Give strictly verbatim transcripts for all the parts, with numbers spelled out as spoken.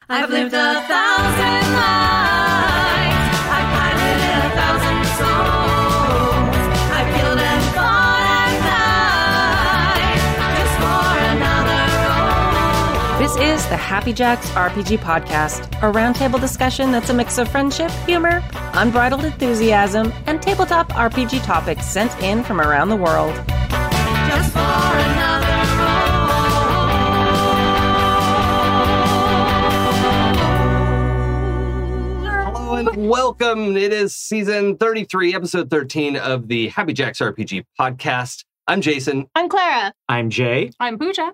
I've lived a thousand lives. I've planted a thousand souls. I've killed and fought at night just for another role. This is the Happy Jacks R P G Podcast, a roundtable discussion that's a mix of friendship, humor, unbridled enthusiasm, and tabletop R P G topics sent in from around the world. Just for another And welcome. It is season thirty-three, episode thirteen of the Happy Jacks R P G podcast. I'm Jason. I'm Clara. I'm Jay. I'm Pooja.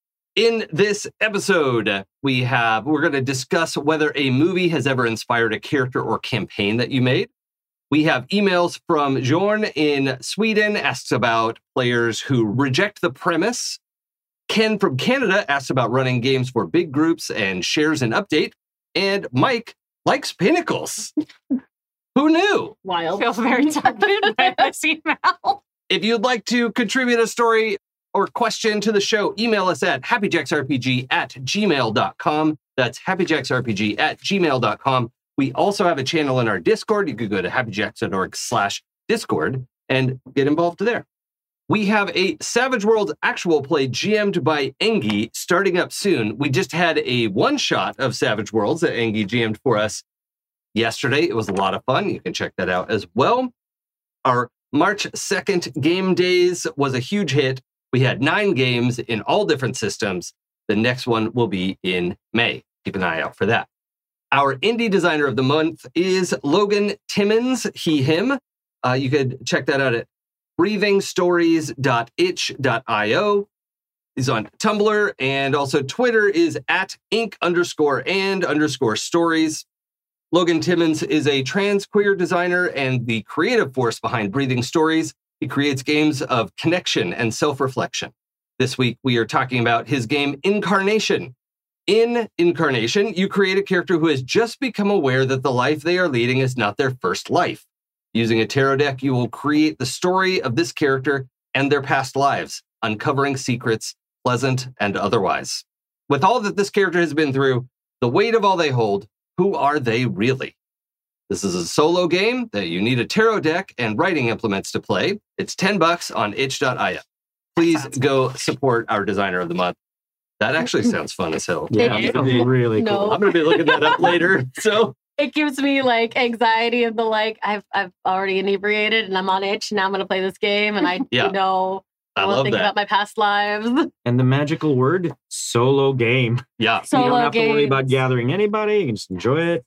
In this episode, we have we're going to discuss whether a movie has ever inspired a character or campaign that you made. We have emails from Jorn in Sweden, asks about players who reject the premise. Ken from Canada asks about running games for big groups and shares an update. And Mike likes pinnacles. Who knew? Wild. I feel very targeted by this email. If you'd like to contribute a story or question to the show, email us at happyjacksrpg at gmail dot com. That's happyjacksrpg at gmail dot com. We also have a channel in our Discord. You could go to happyjacks.org slash Discord and get involved there. We have a Savage Worlds actual play G M'd by Engie starting up soon. We just had a one-shot of Savage Worlds that Engie G M'd for us yesterday. It was a lot of fun. You can check that out as well. Our March second game days was a huge hit. We had nine games in all different systems. The next one will be in May. Keep an eye out for that. Our indie designer of the month is Logan Timmons, he, him. Uh, you could check that out at breathing stories dot itch dot io. He's on Tumblr, and also Twitter is at ink underscore and underscore stories. Logan Timmons is a trans queer designer and the creative force behind Breathing Stories. He creates games of connection and self-reflection. This week, we are talking about his game Incarnation. In Incarnation, you create a character who has just become aware that the life they are leading is not their first life. Using a tarot deck, you will create the story of this character and their past lives, uncovering secrets, pleasant and otherwise. With all that this character has been through, the weight of all they hold, who are they really? This is a solo game that you need a tarot deck and writing implements to play. It's ten bucks on itch dot io. Please go support our designer of the month. That actually sounds fun as hell. Yeah, It it's really No. cool. I'm going to be looking that up later. So It gives me like anxiety of the like I've I've already inebriated and I'm on itch. Now I'm gonna play this game and I Yeah. you know I I want to love think that. about my past lives. And the magical word, solo game. Yeah. Solo you don't have games. to worry about gathering anybody. You can just enjoy it.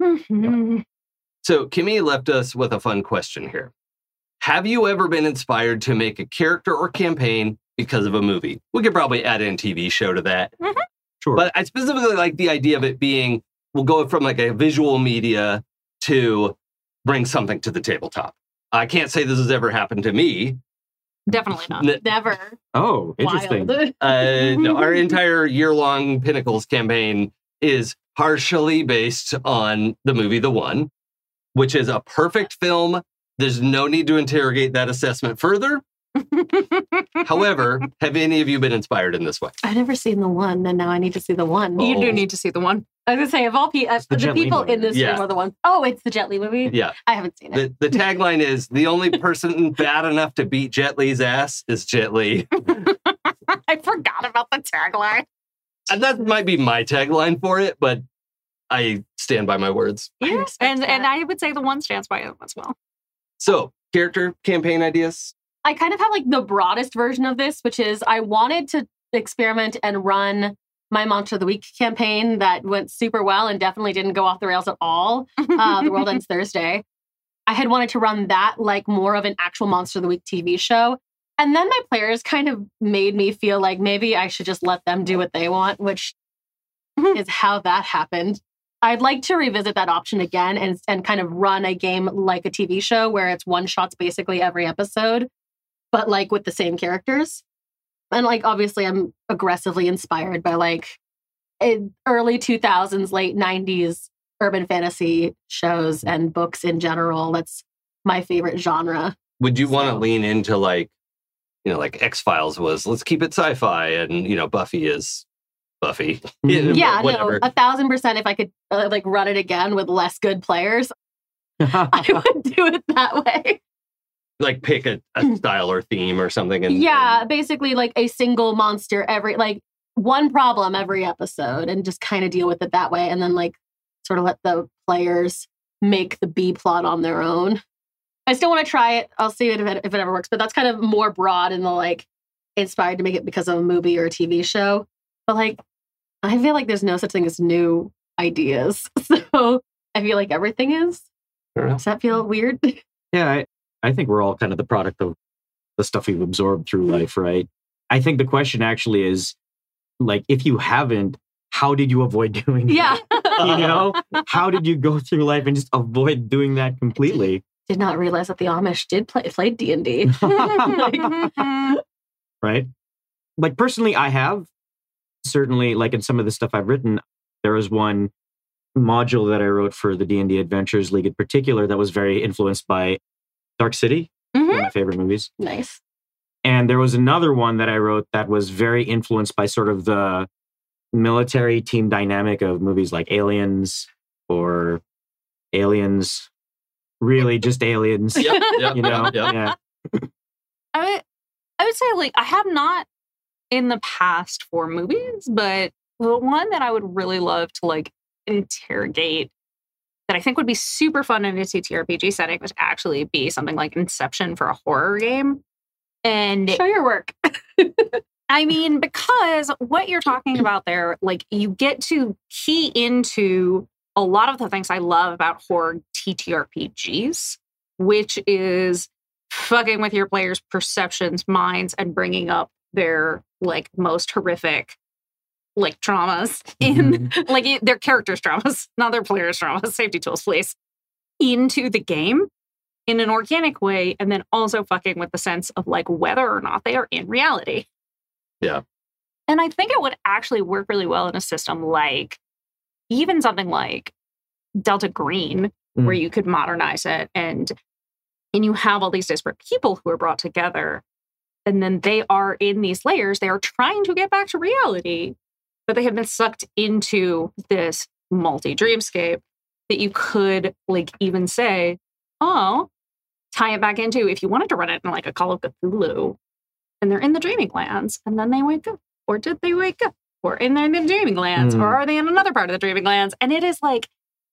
So Kimmy left us with a fun question here. Have you ever been inspired to make a character or campaign because of a movie? We could probably add in a T V show to that. Sure. But I specifically like the idea of it being, we'll go from like a visual media to bring something to the tabletop. I can't say this has ever happened to me. Definitely not. N- Never. oh, interesting. Wild. Uh, no, our entire year-long Pinnacles campaign is partially based on the movie The One, which is a perfect film. There's no need to interrogate that assessment further. However, have any of you been inspired in this way? I've never seen the one, and now I need to see the one. Oh. You do need to see the one. I was gonna say of all people, the the, Jet Li people movie. in this Yeah. room are the ones. Oh, it's the Jet Li movie. Yeah. I haven't seen it. The, the tagline is, the only person bad enough to beat Jet Li's ass is Jet Li. I forgot about the tagline. And that might be my tagline for it, but I stand by my words. I Yeah. respect And that. and I would say the one stands by it as well. So, character campaign ideas? I kind of have like the broadest version of this, which is I wanted to experiment and run my Monster of the Week campaign that went super well and definitely didn't go off the rails at all. Uh, the World Ends Thursday. I had wanted to run that like more of an actual Monster of the Week T V show. And then my players kind of made me feel like maybe I should just let them do what they want, which is how that happened. I'd like to revisit that option again and, and kind of run a game like a T V show where it's one shots basically every episode, but like with the same characters. And like, obviously I'm aggressively inspired by like in early two thousands, late nineties urban fantasy shows and books in general. That's my favorite genre. Would you want to So- lean into like, you know, like X-Files was, let's keep it sci-fi, and, you know, Buffy is Buffy. Mhm. Yeah, whatever. no, a thousand percent. If I could uh, like run it again with less good players, I would do it that way. Like pick a, a style or theme or something. And, Yeah, and- basically like a single monster every like one problem every episode, and just kind of deal with it that way, and then like sort of let the players make the B plot on their own. I still want to try it. I'll see it if, it if it ever works, but that's kind of more broad in the like inspired to make it because of a movie or a T V show. But like, I feel like there's no such thing as new ideas. So I feel like everything is. I don't know. Does that feel weird? Yeah, I, I think we're all kind of the product of the stuff we've absorbed through life, right? I think the question actually is, like, if you haven't, how did you avoid doing Yeah. that? You know? How did you go through life and just avoid doing that completely? Did not realize that the Amish did play played D and D. Right? Like, personally, I have. Certainly, like in some of the stuff I've written, there was one module that I wrote for the D and D Adventures League in particular that was very influenced by Dark City, one of my favorite movies. Nice. And there was another one that I wrote that was very influenced by sort of the military team dynamic of movies like Aliens or Aliens, really just Aliens. Yep, yep, You know? yep. Yeah. I would, I would say, like, I have not in the past for movies, but the one that I would really love to, like, interrogate that I think would be super fun in a T T R P G setting would actually be something like Inception for a horror game. And Show your work. I mean, because what you're talking about there, like, you get to key into a lot of the things I love about horror T T R P Gs, which is fucking with your players' perceptions, minds, and bringing up their, like, most horrific, like, traumas in, like, it- their characters' traumas, not their players' traumas, safety tools, please, into the game in an organic way, and then also fucking with the sense of, like, whether or not they are in reality. Yeah. And I think it would actually work really well in a system like even something like Delta Green, Mm. where you could modernize it and and you have all these disparate people who are brought together. And then they are in these layers. They are trying to get back to reality, but they have been sucked into this multi-dreamscape that you could, like, even say, oh, tie it back into if you wanted to run it in like a Call of Cthulhu, and they're in the dreaming lands, and then they wake up. Or did they wake up? Or in the dreaming lands? Mm. Or are they in another part of the dreaming lands? And it is like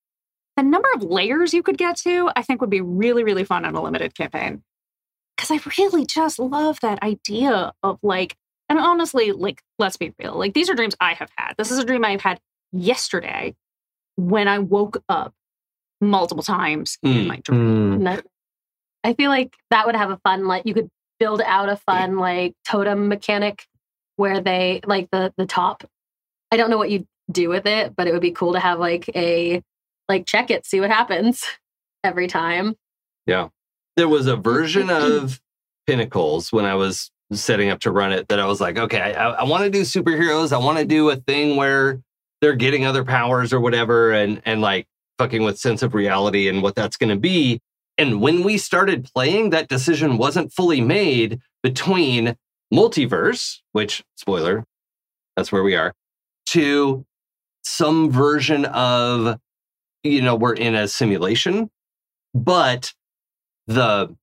the number of layers you could get to, I think would be really, really fun on a limited campaign. Because I really just love that idea of like, and honestly, like, let's be real. Like, these are dreams I have had. This is a dream I've had yesterday when I woke up multiple times in Mm. my dream. Mm. No- I feel like that would have a fun, like, you could build out a fun, like, totem mechanic where they, like, the the top. I don't know what you do with it, but it would be cool to have, like, a, like, check it, see what happens every time. There was a version of Pinnacles when I was setting up to run it that I was like, okay, I, I want to do superheroes. I want to do a thing where they're getting other powers or whatever, and and like fucking with sense of reality and what that's going to be. And when we started playing, that decision wasn't fully made between multiverse, which, spoiler, that's where we are, to some version of, you know, we're in a simulation, but the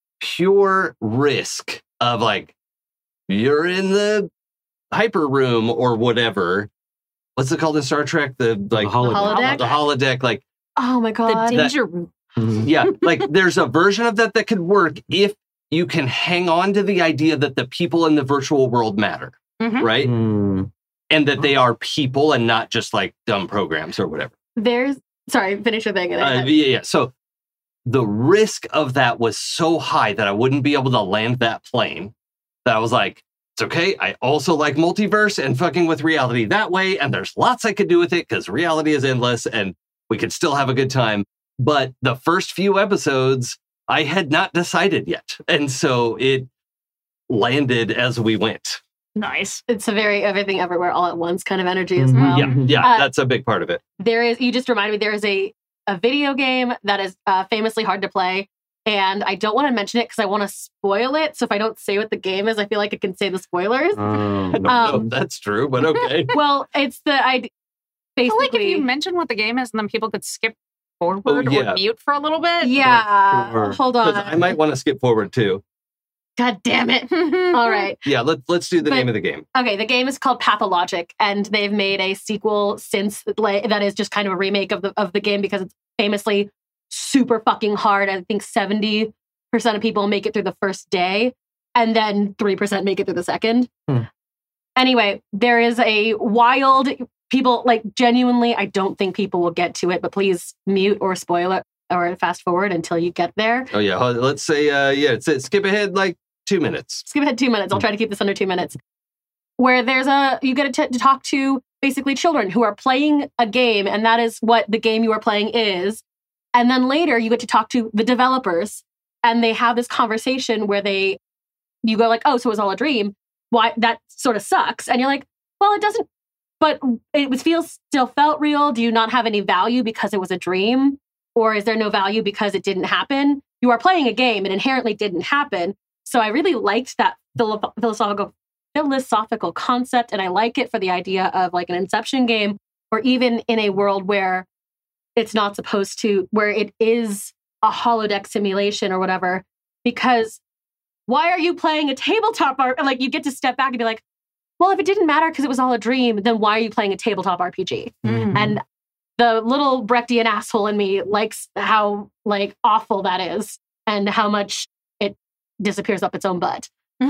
pure risk of like, you're in the hyper room or whatever. What's it called in Star Trek? The like holodeck. holodeck? the holodeck, like, Oh my The god. danger room. Mhm. yeah, like there's a version of that that could work if you can hang on to the idea that the people in the virtual world matter, Mhm. right? Mm. And that they are people and not just like dumb programs or whatever. There's, sorry, finish your thing. and I- Uh, yeah, yeah. So the risk of that was so high that I wouldn't be able to land that plane that I was like, it's okay. I also like multiverse and fucking with reality that way. And there's lots I could do with it because reality is endless and we could still have a good time. But the first few episodes, I had not decided yet. And so it landed as we went. Nice. It's a very everything everywhere all at once kind of energy as Mhm. well. Yeah, yeah, Uh, that's a big part of it. There is, you just reminded me, there is a, a video game that is uh, famously hard to play And I don't want to mention it because I want to spoil it. So if I don't say what the game is, I feel like I can say the spoilers. Oh. I don't know Um, if that's true, but okay. Well, it's the I I feel basically like if you mention what the game is, and then people could skip forward Oh, yeah. or mute for a little bit. yeah. Sure. Hold on. Because I might want to skip forward too. God damn it. All right. Yeah, let's let's do the But- name of the game. Okay, the game is called Pathologic, and they've made a sequel since like, that is just kind of a remake of the of the game because it's famously super fucking hard. I think seventy percent of people make it through the first day, and then three percent make it through the second. Hmm. Anyway, there is a wild people like genuinely. I don't think people will get to it, but please mute or spoil it or fast forward until you get there. Oh yeah, hold- let's say uh yeah, it's, it's skip ahead like two minutes. Skip ahead two minutes. I'll try to keep this under two minutes. Where there's a, you get to, to talk to basically children who are playing a game, and that is what the game you are playing is. And then later you get to talk to the developers, and they have this conversation where they, you go like, oh, so it was all a dream. Why that sort of sucks. And you're like, well, it doesn't, but it was feels still felt real. Do you not have any value because it was a dream? Or is there no value because it didn't happen? You are playing a game, it inherently didn't happen. So I really liked that philo- philosophical philosophical concept, and I like it for the idea of like an Inception game, or even in a world where it's not supposed to, where it is a holodeck simulation or whatever. Because why are you playing a tabletop art? Like you get to step back and be like, well, if it didn't matter because it was all a dream, then why are you playing a tabletop R P G? Mhm. And the little Brechtian asshole in me likes how like awful that is and how much it disappears up its own butt.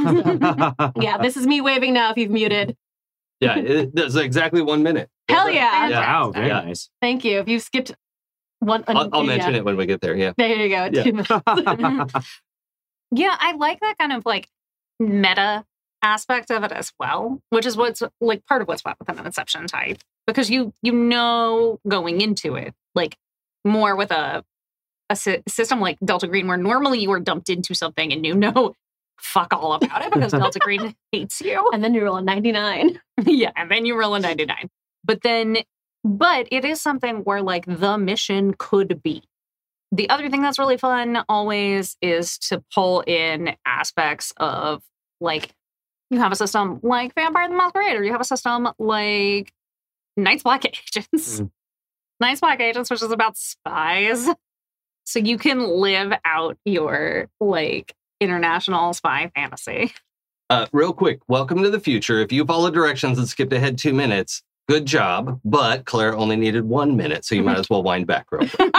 Yeah, this is me waving now if you've muted. Yeah, it, that's exactly one minute. Hell yeah. Yeah. Wow, very Yeah. nice. Thank you. If you've skipped one, I'll, I'll yeah. mention it when we get there. Yeah. There you go. Yeah. Two minutes. Yeah, I like that kind of like meta aspect of it as well, which is what's like part of what's fun with an Inception type, because you you know going into it like more with a a sy- system like Delta Green, where normally you are dumped into something and you know fuck all about it because Delta Green hates you. And then you roll a ninety-nine. Yeah, and then you roll a ninety-nine. But then, but it is something where like the mission could be. The other thing that's really fun always is to pull in aspects of like, you have a system like Vampire the Masquerade, or you have a system like Night's Black Agents. Mm. Night's Black Agents, which is about spies. So you can live out your like international spy fantasy. Uh, real quick, welcome to the future. If you follow directions and skipped ahead two minutes, good job. But Claire only needed one minute, so you might as well wind back real quick.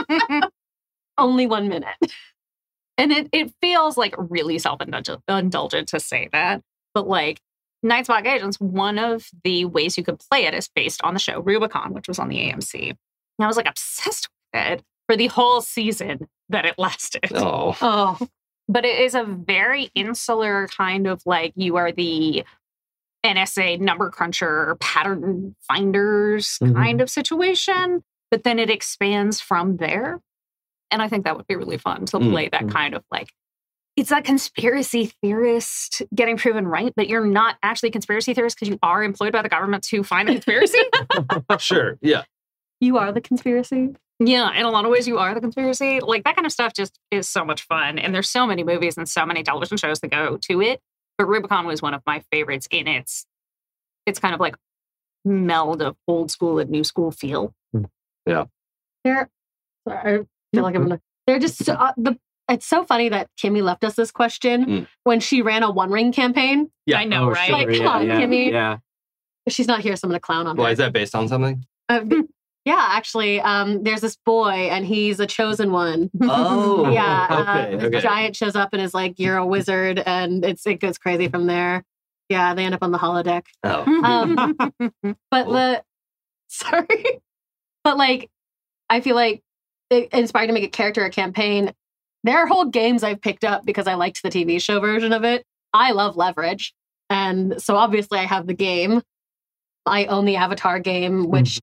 Only one minute. And it, it feels like really self-indulgent to say that. But like Night's Black Agents, one of the ways you could play it is based on the show Rubicon, which was on the A M C. And I was like obsessed with it for the whole season that it lasted. Oh, Oh, But it is a very insular kind of like, you are the N S A number cruncher, pattern finders Mhm. kind of situation. But then it expands from there. And I think that would be really fun to Mm, play that mm. kind of like, it's that conspiracy theorist getting proven right, but you're not actually a conspiracy theorist because you are employed by the government to find the conspiracy. sure. Yeah. you are the conspiracy. Yeah, in a lot of ways, you are the conspiracy. Like that kind of stuff just is so much fun. And there's so many movies and so many television shows that go to it. But Rubicon was one of my favorites in its, it's kind of like meld of old school and new school feel. They're, sorry, I feel like I'm gonna, they're just so, uh, the. It's so funny that Kimmy left us this question Mm. when she ran a One Ring campaign. Yeah. I know, Oh, right? sure, Like, come yeah, on, yeah, Kimmy. Yeah. She's not here, so I'm gonna clown on her. Why is that based on something? Uh, yeah, actually, um, there's this boy, and he's a chosen one. Oh, Yeah, uh, okay, this okay. giant shows up and is like, "You're a wizard," and it's it goes crazy from there. Yeah, they end up on the holodeck. Oh, Um, But Cool. the sorry, but like, I feel like it inspired to make a character a campaign. There are whole games I've picked up because I liked the T V show version of it. I love Leverage, and so obviously I have the game. I own the Avatar game, which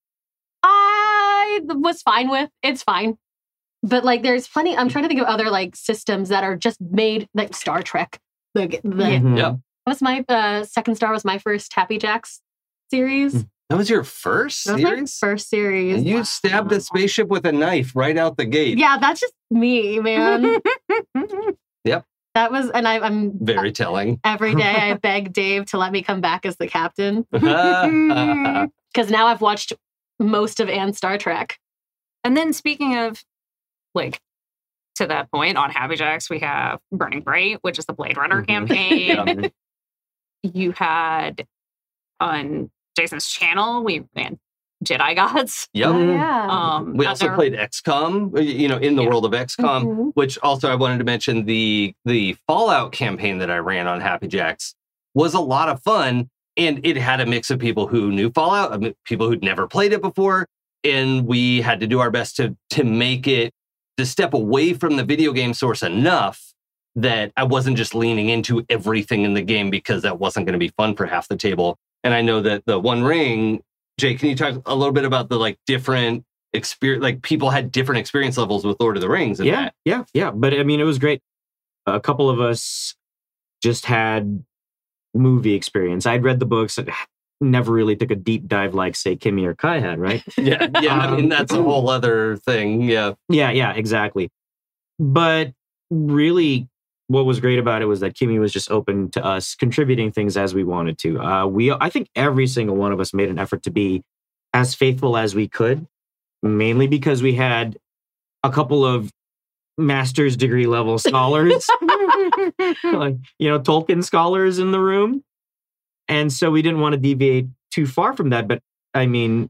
I was fine with. It's fine. But like there's plenty, I'm trying to think of other like systems that are just made like Star Trek. The, the Yeah. Mhm. Yeah. was my uh, second star was my first Happy Jacks series. Mm. That was your first That was my series? first series. And you stabbed a spaceship with a knife right out the gate. Yeah, that's just me, man. Yep. That was, and I, I'm Very telling. every day I beg Dave to let me come back as the captain yeah. because now I've watched most of and Star Trek. And then speaking of, like, to that point, on Happy Jacks, we have Burning Bright, which is the Blade Runner Mhm. campaign. You had on Jason's channel, we ran Jedi Gods. Yep. Oh, yeah. Um, We also other- played X COM, you know, in the Yeah. world of X COM, Mhm. which also I wanted to mention the the Fallout campaign that I ran on Happy Jacks was a lot of fun. And it had a mix of people who knew Fallout, I mean, people who'd never played it before. And we had to do our best to to make it, to step away from the video game source enough that I wasn't just leaning into everything in the game because that wasn't going to be fun for half the table. And I know that the One Ring, Jay, can you talk a little bit about the like different experience, like people had different experience levels with Lord of the Rings and Yeah, that? yeah, yeah. But I mean, it was great. A couple of us just had movie experience. I'd read the books and never really took a deep dive like, say, Kimmy or Kai had, right? Yeah, yeah. I mean, Um, that's a whole other thing. Yeah. Yeah, yeah, exactly. But really, what was great about it was that Kimmy was just open to us contributing things as we wanted to. Uh, we, I think, every single one of us made an effort to be as faithful as we could, mainly because we had a couple of master's degree level scholars, like, you know, Tolkien scholars in the room, and so we didn't want to deviate too far from that. But I mean,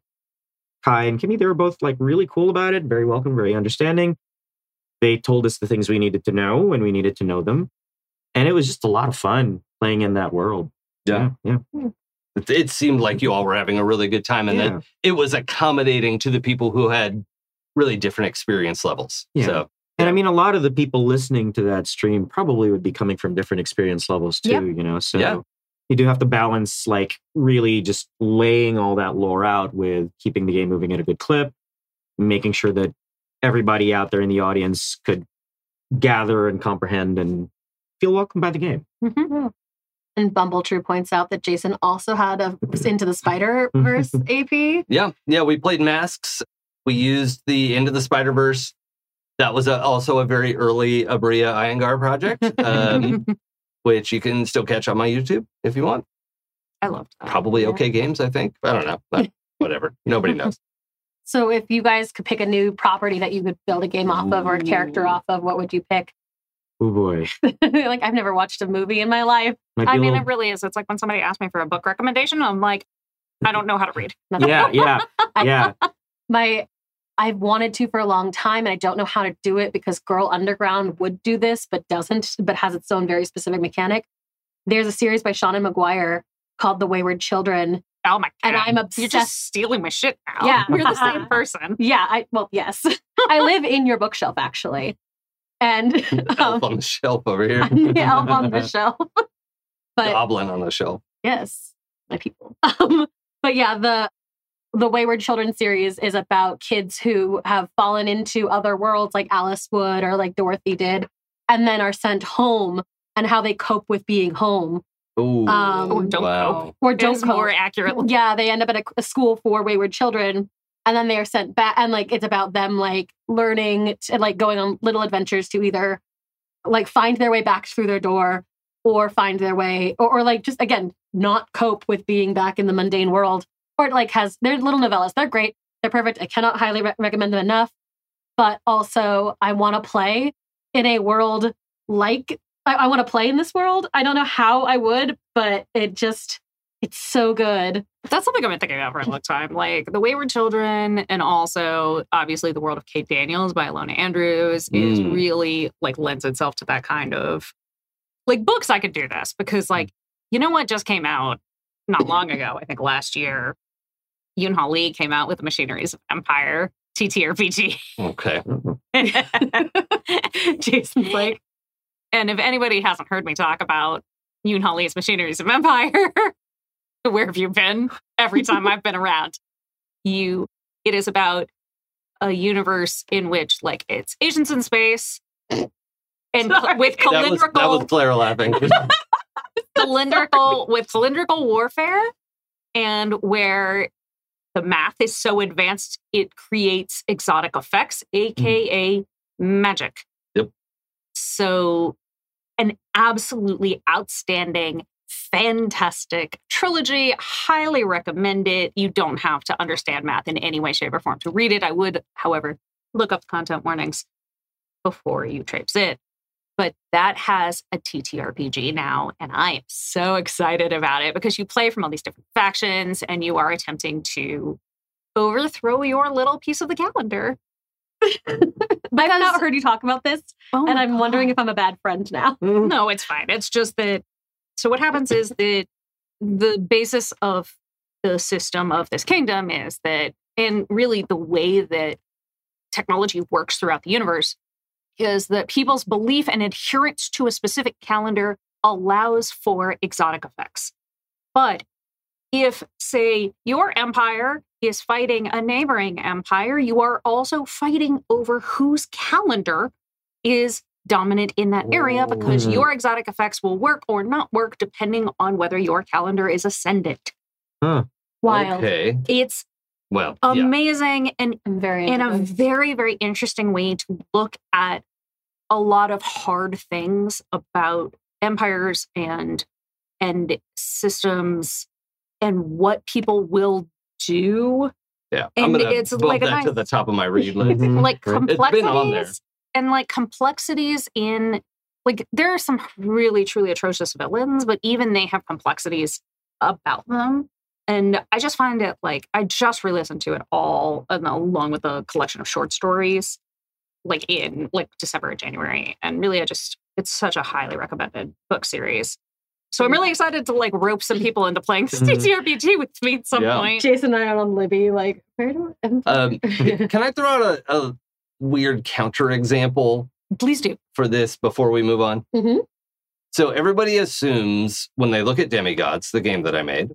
Kai and Kimmy, they were both like really cool about it, very welcome, very understanding. They told us the things we needed to know when we needed to know them. And it was just a lot of fun playing in that world. Yeah. Yeah. It, it seemed like you all were having a really good time and Yeah. that it was accommodating to the people who had really different experience levels. Yeah. So, And I mean, a lot of the people listening to that stream probably would be coming from different experience levels too, Yep. you know? So Yeah. you do have to balance like really just laying all that lore out with keeping the game moving at a good clip, making sure that everybody out there in the audience could gather and comprehend and feel welcomed by the game. Mhm. And Bumbletrue points out that Jason also had a Into the Spider-Verse A P. yeah. Yeah. We played Masks. We used the Into the Spider-Verse. That was a, also a very early Abria Iyengar project, um, which you can still catch on my YouTube if you want. I loved that. Probably Yeah. okay games, I think. I don't know. But whatever. Nobody knows. So if you guys could pick a new property that you could build a game off of or a character off of, what would you pick? Oh boy. Like, I've never watched a movie in my life. Might be I a mean, little- it really is. It's like when somebody asks me for a book recommendation, I'm like, I don't know how to read. yeah, yeah, yeah. My, I've wanted to for a long time, and I don't know how to do it because Girl Underground would do this, but doesn't, but has its own very specific mechanic. There's a series by Seanan McGuire called The Wayward Children. Oh my god. And I'm You're obsessed- just stealing my shit now. Yeah. We're the same person. Yeah, I well, yes. I live in your bookshelf, actually. And Elf um, on the shelf over here. I'm the elf on the shelf. But Goblin on the shelf. yes, my people. Um, but yeah, the the Wayward Children series is about kids who have fallen into other worlds like Alice would or like Dorothy did, and then are sent home and how they cope with being home Ooh. Um, Or don't wow. cope. or It don't is cope. more accurate. Yeah, they end up at a, a school for wayward children, and then they are sent back, and like it's about them like learning and like going on little adventures to either like find their way back through their door or find their way or, or like just again not cope with being back in the mundane world. Or it like has they're little novellas. They're great. They're perfect. I cannot highly re- recommend them enough. But also, I want to play in a world like I, I want to play in this world. I don't know how I would, but it just it's so good. That's something I've been thinking about for a long time. Like The Wayward Children, and also obviously The World of Kate Daniels by Alona Andrews is Mm. really like lends itself to that kind of like books. I could do this because like, you know what just came out not long ago, I think last year, Yoon-Ha Lee came out with the Machineries of Empire T T R P G. Okay. Jason's like, And if anybody hasn't heard me talk about Yoon-Ha Lee's Machineries of Empire, where have you been? Every time I've been around, you. It is about a universe in which, like, it's Asians in space, and cl- with That was, cylindrical, that was Claire laughing. cylindrical with cylindrical warfare, and where the math is so advanced, it creates exotic effects, aka mm. magic. Yep. So, an absolutely outstanding, fantastic trilogy. Highly recommend it. You don't have to understand math in any way, shape, or form to read it. I would, however, look up the content warnings before you traipse it. But that has a T T R P G now, and I am so excited about it because you play from all these different factions and you are attempting to overthrow your little piece of the calendar. I've not heard you talk about this, Oh and my I'm God. wondering if I'm a bad friend now. No, it's fine. It's just that. So what happens is that the basis of the system of this kingdom is that, and really the way that technology works throughout the universe, is that people's belief and adherence to a specific calendar allows for exotic effects. But if, say, your empire is fighting a neighboring empire, you are also fighting over whose calendar is dominant in that area because Ooh. your exotic effects will work or not work depending on whether your calendar is ascendant. Huh. Wild. Okay. It's Well, yeah. amazing and I'm very in into a this. very, very interesting way to look at a lot of hard things about empires and and systems and what people will do. Yeah. I'm and going to it's bump like a that nice- to the top of my read list. Mhm. Like Right. It's been on there. complexities and like complexities in like there are some really truly atrocious villains, but even they have complexities about them. And I just find it like I just re-listened to it all and along with a collection of short stories like in like December and January. And really I just it's such a highly recommended book series. So I'm really excited to like rope some people into playing this Mhm. T T R P G with me at some Yeah. point. Jason and I are on Libby, like, where do I... Um, can I throw out a, a weird counterexample Please do. for this before we move on? Mhm. So everybody assumes when they look at Demigods, the game that I made,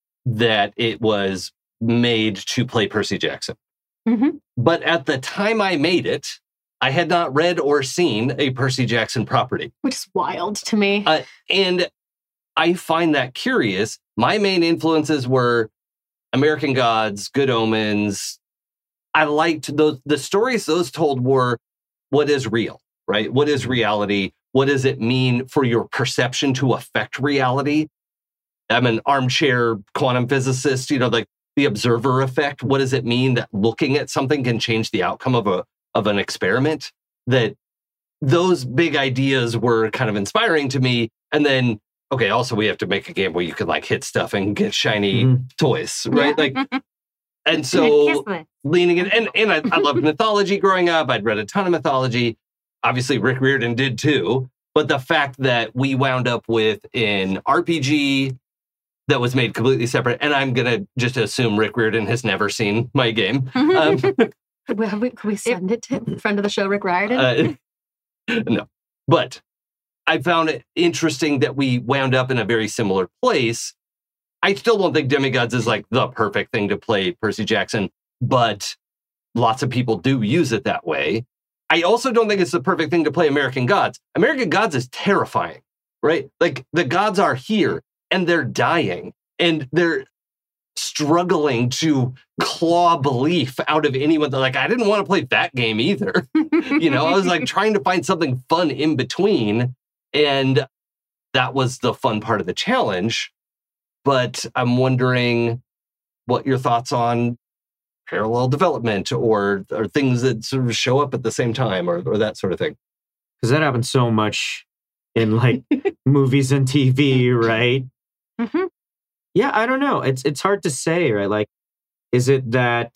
that it was made to play Percy Jackson. Mhm. But at the time I made it, I had not read or seen a Percy Jackson property. Which is wild to me. Uh, and I find that curious. My main influences were American Gods, Good Omens. I liked those. The stories those told were what is real, right? What is reality? What does it mean for your perception to affect reality? I'm an armchair quantum physicist, you know, like the observer effect. What does it mean that looking at something can change the outcome of a of an experiment? That those big ideas were kind of inspiring to me. And then, okay, also we have to make a game where you can like hit stuff and get shiny Mhm. toys, right? Like, and Kiss so the- leaning in, and, and I, I loved mythology growing up. I'd read a ton of mythology. Obviously, Rick Riordan did too. But the fact that we wound up with an R P G that was made completely separate, and I'm going to just assume Rick Riordan has never seen my game. Um, Could we, have we, could we send it to friend of the show, Rick Riordan? uh, no. But I found it interesting that we wound up in a very similar place. I still don't think Demigods is like the perfect thing to play Percy Jackson, but lots of people do use it that way. I also don't think it's the perfect thing to play American Gods. American Gods is terrifying, right? Like the gods are here and they're dying and they're struggling to claw belief out of anyone. That like, I didn't want to play that game either. You know, I was like trying to find something fun in between. And that was the fun part of the challenge. But I'm wondering what your thoughts on parallel development or or things that sort of show up at the same time or, or that sort of thing. Because that happens so much in like movies and T V, right? Mhm. Yeah, I don't know. It's it's hard to say, right? Like, is it that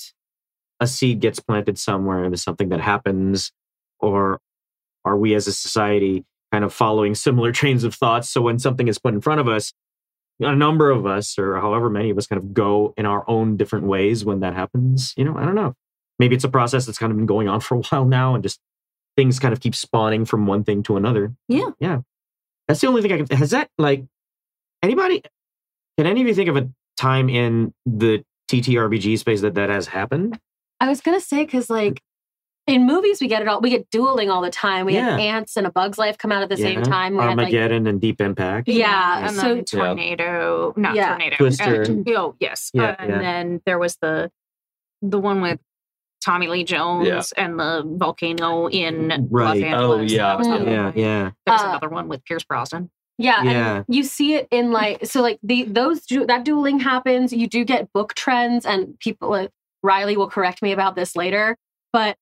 a seed gets planted somewhere and there's something that happens, or are we as a society kind of following similar trains of thoughts? So when something is put in front of us, a number of us, or however many of us, kind of go in our own different ways when that happens. You know, I don't know. Maybe it's a process that's kind of been going on for a while now, and just things kind of keep spawning from one thing to another. Yeah. Yeah. That's the only thing I can. Has that, like, anybody, can any of you think of a time in the T T R P G space that that has happened? I was going to say, because like in movies, we get it all. We get dueling all the time. We Yeah. had Ants and A Bug's Life come out at the same Yeah. time. We had, like, Armageddon and Deep Impact. Yeah, and so- then Tornado, not Yeah. Tornado. Twister. Uh, oh, yes. Yeah, Uh, and yeah. then there was the the one with Tommy Lee Jones and the volcano in Los Right. Angeles. Oh, yeah. That was the other Yeah, one. yeah. There was Uh, another one with Pierce Brosnan. Yeah, Yeah. and you see it in like so like the those du- that dueling happens. You do get book trends, and people. Uh, Riley will correct me about this later, but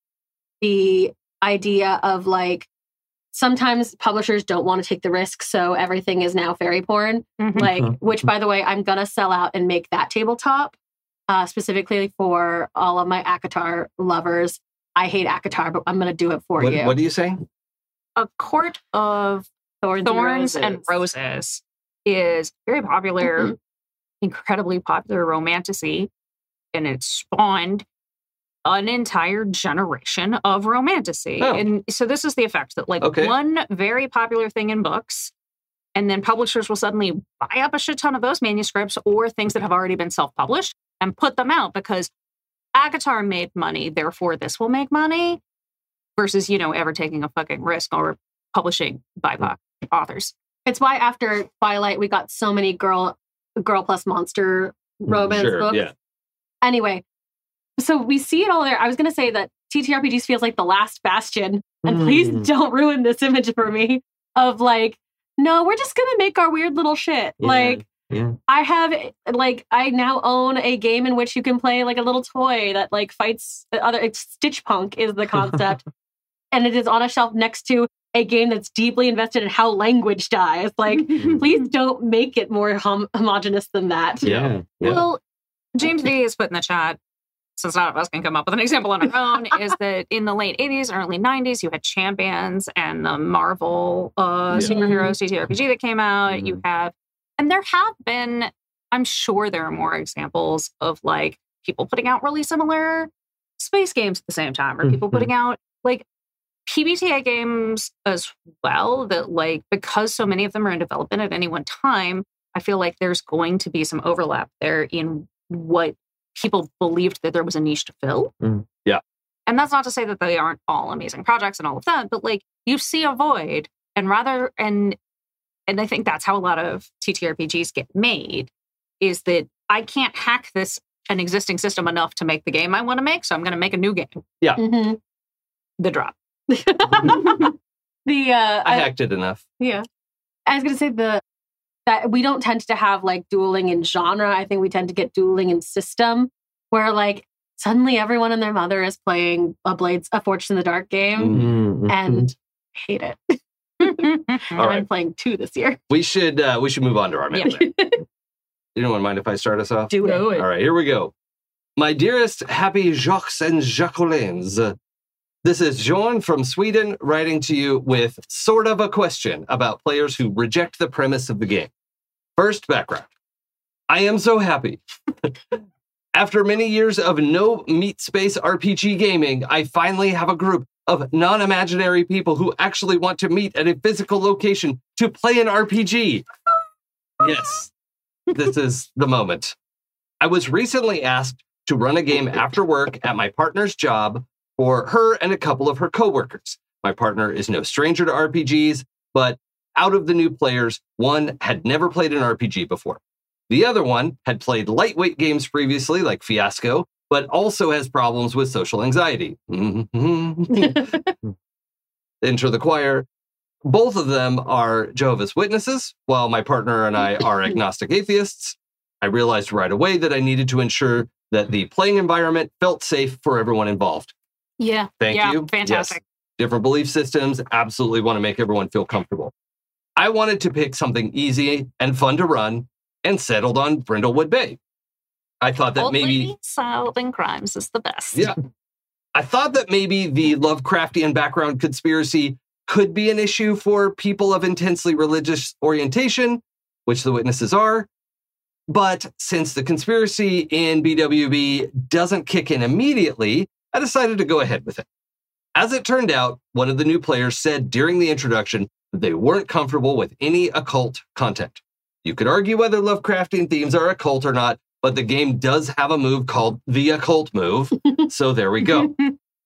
the idea of like sometimes publishers don't want to take the risk, so everything is now fairy porn. Like, Mhm. which by the way, I'm gonna sell out and make that tabletop uh, specifically for all of my ACOTAR lovers. I hate ACOTAR, but I'm gonna do it for What, you. what are you saying? A Court of Thorns, Thorns and Roses is very popular, incredibly popular romantasy, and it spawned an entire generation of romantasy. Oh. And so this is the effect that like Okay. one very popular thing in books, and then publishers will suddenly buy up a shit ton of those manuscripts or things that have already been self-published and put them out because ACOTAR made money, therefore this will make money, versus, you know, ever taking a fucking risk or publishing B I P O C authors. It's why after Twilight we got so many girl girl plus monster romance Sure, books. yeah. Anyway, so we see it all there. I was going to say that T T R P Gs feels like the last bastion, and please Mm. don't ruin this image for me of like, no, we're just going to make our weird little shit. Yeah. Like, Yeah. I have, like, I now own a game in which you can play like a little toy that like fights the other. It's Stitch Punk is the concept, and it is on a shelf next to a game that's deeply invested in how language dies. Like, please don't make it more hom- homogenous than that. Yeah. Yeah. Well, James V has put in the chat, since none of us can come up with an example on our own, is that in the late eighties and early nineties, you had Champions and the Marvel uh, Yeah. superheroes T T R P G that came out. Mhm. You have, and there have been, I'm sure there are more examples of like people putting out really similar space games at the same time, or people Mhm. putting out like P B T A games as well, that like, because so many of them are in development at any one time, I feel like there's going to be some overlap there in what people believed that there was a niche to fill. Mm. Yeah. And that's not to say that they aren't all amazing projects and all of that, but like you see a void, and rather, and and I think that's how a lot of T T R P Gs get made, is that I can't hack this an existing system enough to make the game I want to make, so I'm going to make a new game. Mhm. The drop. the uh, I I- hacked it enough. yeah, I was gonna say the that we don't tend to have like dueling in genre. I think we tend to get dueling in system, where like suddenly everyone and their mother is playing a Blades, a Fortress in the Dark game, Mhm. and I hate it. All And right. I'm playing two this year. We should uh, we should move on to our mail. Yeah. You don't mind if I start us off? Do it. All right, here we go. My dearest happy Jacques and Jacquelines. uh, This is John from Sweden writing to you with sort of a question about players who reject the premise of the game. First, background. I am so happy. After many years of no meat space R P G gaming, I finally have a group of non-imaginary people who actually want to meet at a physical location to play an R P G. Yes, this is the moment. I was recently asked to run a game after work at my partner's job for her and a couple of her coworkers. My partner is no stranger to R P Gs, but out of the new players, one had never played an R P G before. The other one had played lightweight games previously, like Fiasco, but also has problems with social anxiety. Enter the choir. Both of them are Jehovah's Witnesses, while my partner and I are agnostic atheists. I realized right away that I needed to ensure that the playing environment felt safe for everyone involved. Yeah. Thank yeah, you. Fantastic. Yes. Different belief systems, absolutely want to make everyone feel comfortable. I wanted to pick something easy and fun to run and settled on Brindlewood Bay. I thought that Old maybe... lady solving crimes is the best. Yeah. I thought that maybe the Lovecraftian background conspiracy could be an issue for people of intensely religious orientation, which the witnesses are. But since the conspiracy in B W B doesn't kick in immediately, I decided to go ahead with it. As it turned out, one of the new players said during the introduction that they weren't comfortable with any occult content. You could argue whether Lovecraftian themes are occult or not, but the game does have a move called the occult move. So there we go.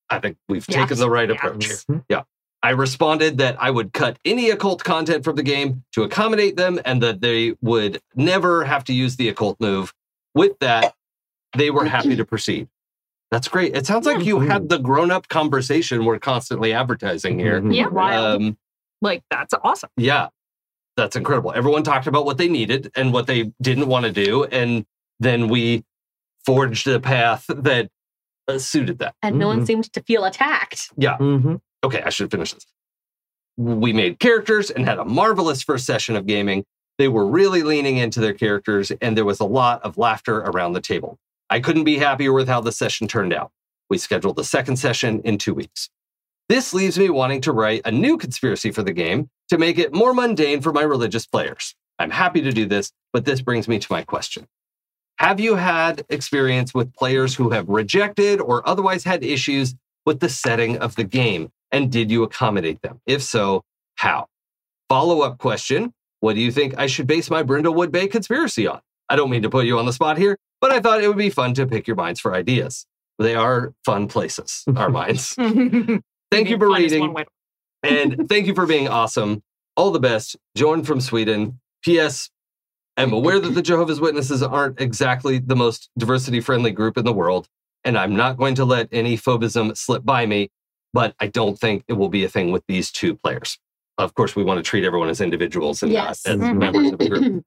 I think we've Yes. taken the right Yes. approach here. Mhm. Yeah. I responded that I would cut any occult content from the game to accommodate them and that they would never have to use the occult move. With that, they were happy to proceed. That's great. It sounds like you had the grown-up conversation we're constantly advertising here. Mhm. Yeah, wild. Um, Like, that's awesome. yeah, that's incredible. Everyone talked about what they needed and what they didn't want to do. And then we forged a path that uh, suited that. And no one Mhm. seemed to feel attacked. Yeah. Mhm. Okay, I should finish this. We made characters and had a marvelous first session of gaming. They were really leaning into their characters, and there was a lot of laughter around the table. I couldn't be happier with how the session turned out. We scheduled the second session in two weeks. This leaves me wanting to write a new conspiracy for the game to make it more mundane for my religious players. I'm happy to do this, but this brings me to my question. Have you had experience with players who have rejected or otherwise had issues with the setting of the game? And did you accommodate them? If so, how? Follow-up question, what do you think I should base my Brindlewood Bay conspiracy on? I don't mean to put you on the spot here, but I thought it would be fun to pick your minds for ideas. They are fun places, our minds. Thank you for Fun is reading. one way to- And thank you for being awesome. All the best. Jordan from Sweden. P S. I'm aware that the Jehovah's Witnesses aren't exactly the most diversity-friendly group in the world, and I'm not going to let any phobism slip by me, but I don't think it will be a thing with these two players. Of course, we want to treat everyone as individuals and Yes. not as Mhm. members of a group.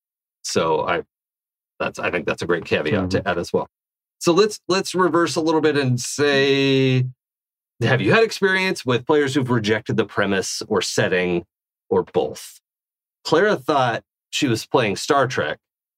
So I that's I think that's a great caveat Mhm. to add as well. So let's let's reverse a little bit and say, have you had experience with players who've rejected the premise or setting or both? Clara thought she was playing Star Trek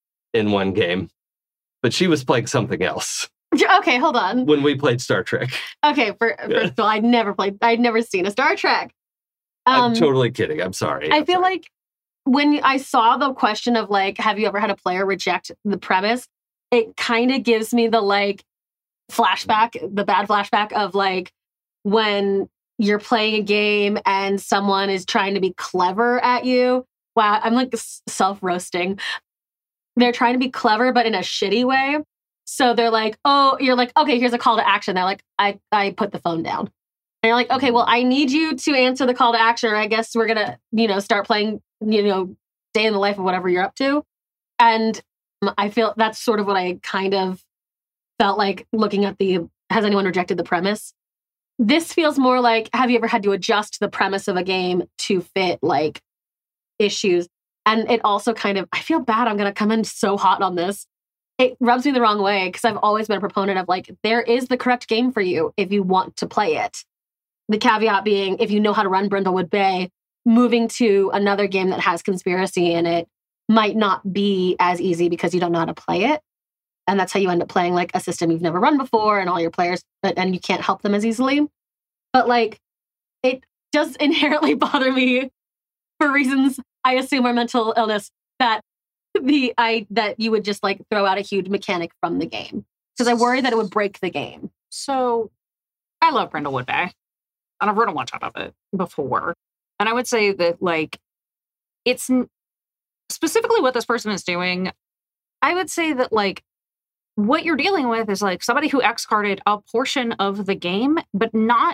in one game, but she was playing something else Okay, hold on. when we played Star Trek. Okay, for, first of all, I'd never played, I'd never seen a Star Trek. I'm Um, totally kidding. I'm sorry. I I'm feel sorry. like when I saw the question of like, have you ever had a player reject the premise? It kind of gives me the like flashback, the bad flashback of like when you're playing a game and someone is trying to be clever at you. Wow, I'm like self roasting. They're trying to be clever, but in a shitty way. So they're like, oh, you're like, okay, here's a call to action. They're like, I, I put the phone down. And you're like, okay, well, I need you to answer the call to action, or I guess we're going to, you know, start playing, you know, day in the life of whatever you're up to. And um, I feel that's sort of what I kind of felt like looking at the, has anyone rejected the premise? This feels more like, have you ever had to adjust the premise of a game to fit like issues? And it also kind of, I feel bad. I'm going to come in so hot on this. It rubs me the wrong way because I've always been a proponent of like, there is the correct game for you if you want to play it. The caveat being, if you know how to run Brindlewood Bay, moving to another game that has conspiracy in it might not be as easy because you don't know how to play it. And that's how you end up playing like a system you've never run before and all your players, but and you can't help them as easily. But like, it does inherently bother me for reasons I assume are mental illness that the I that you would just like throw out a huge mechanic from the game because I worry that it would break the game. So I love Brindlewood Bay, and I've run a one shot of it before. And I would say that, like, it's n- specifically what this person is doing. I would say that, like, what you're dealing with is like somebody who X-carded a portion of the game, but not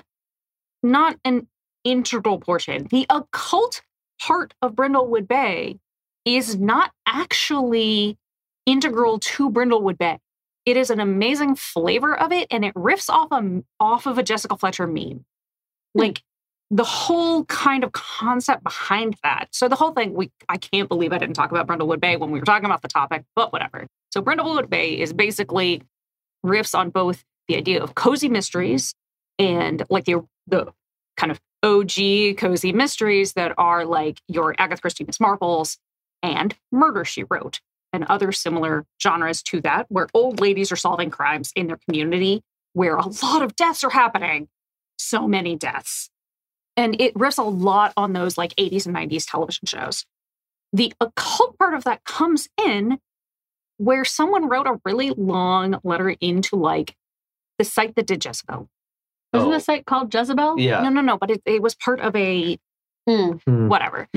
not an integral portion. The occult part of Brindlewood Bay is not actually integral to Brindlewood Bay. It is an amazing flavor of it, and it riffs off a, off of a Jessica Fletcher meme. Like, the whole kind of concept behind that. So the whole thing, we I can't believe I didn't talk about Brindlewood Bay when we were talking about the topic, but whatever. So Brindlewood Bay is basically riffs on both the idea of cozy mysteries and like the, the kind of O G cozy mysteries that are like your Agatha Christie Miss Marples and Murder, She Wrote, and other similar genres to that, where old ladies are solving crimes in their community, where a lot of deaths are happening. So many deaths. And it riffs a lot on those like eighties and nineties television shows. The occult part of that comes in where someone wrote a really long letter into like the site that did Jezebel. Isn't Oh. the site called Jezebel? Yeah. No, no, no, but it, it was part of a Hmm. Hmm. whatever.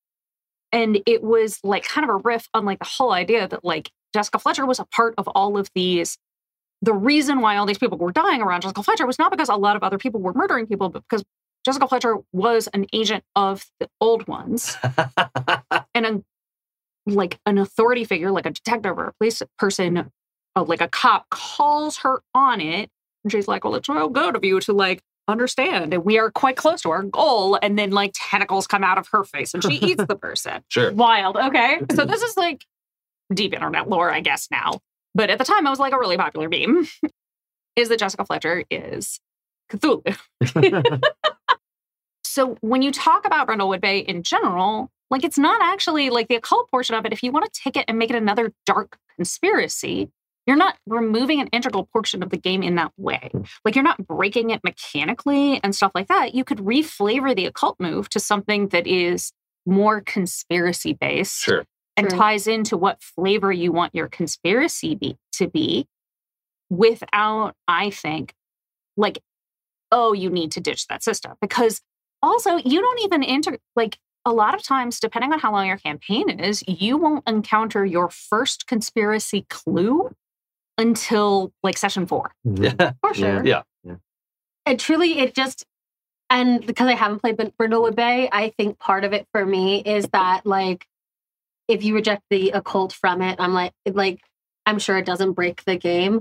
And it was like kind of a riff on like the whole idea that like Jessica Fletcher was a part of all of these the reason why all these people were dying around Jessica Fletcher was not because a lot of other people were murdering people, but because Jessica Fletcher was an agent of the old ones and a, like an authority figure, like a detective or a police person, uh, like a cop calls her on it. And she's like, well, it's real good of you to like understand. And we are quite close to our goal. And then like tentacles come out of her face and she eats the person. Sure. Wild. Okay. So this is like deep internet lore, I guess now. But at the time, it was like a really popular meme, is that Jessica Fletcher is Cthulhu. So when you talk about Brindlewood Bay in general, like it's not actually like the occult portion of it. If you want to take it and make it another dark conspiracy, you're not removing an integral portion of the game in that way. Like you're not breaking it mechanically and stuff like that. You could reflavor the occult move to something that is more conspiracy based. Sure. And True. ties into what flavor you want your conspiracy be, to be without, I think, like, oh, you need to ditch that system. Because also, you don't even enter, like, a lot of times, depending on how long your campaign is, you won't encounter your first conspiracy clue until, like, session four. Yeah. For sure. Yeah. And truly, it just, and because I haven't played Brindlewood Bay, I think part of it for me is that, like, if you reject the occult from it, I'm like, like, I'm sure it doesn't break the game.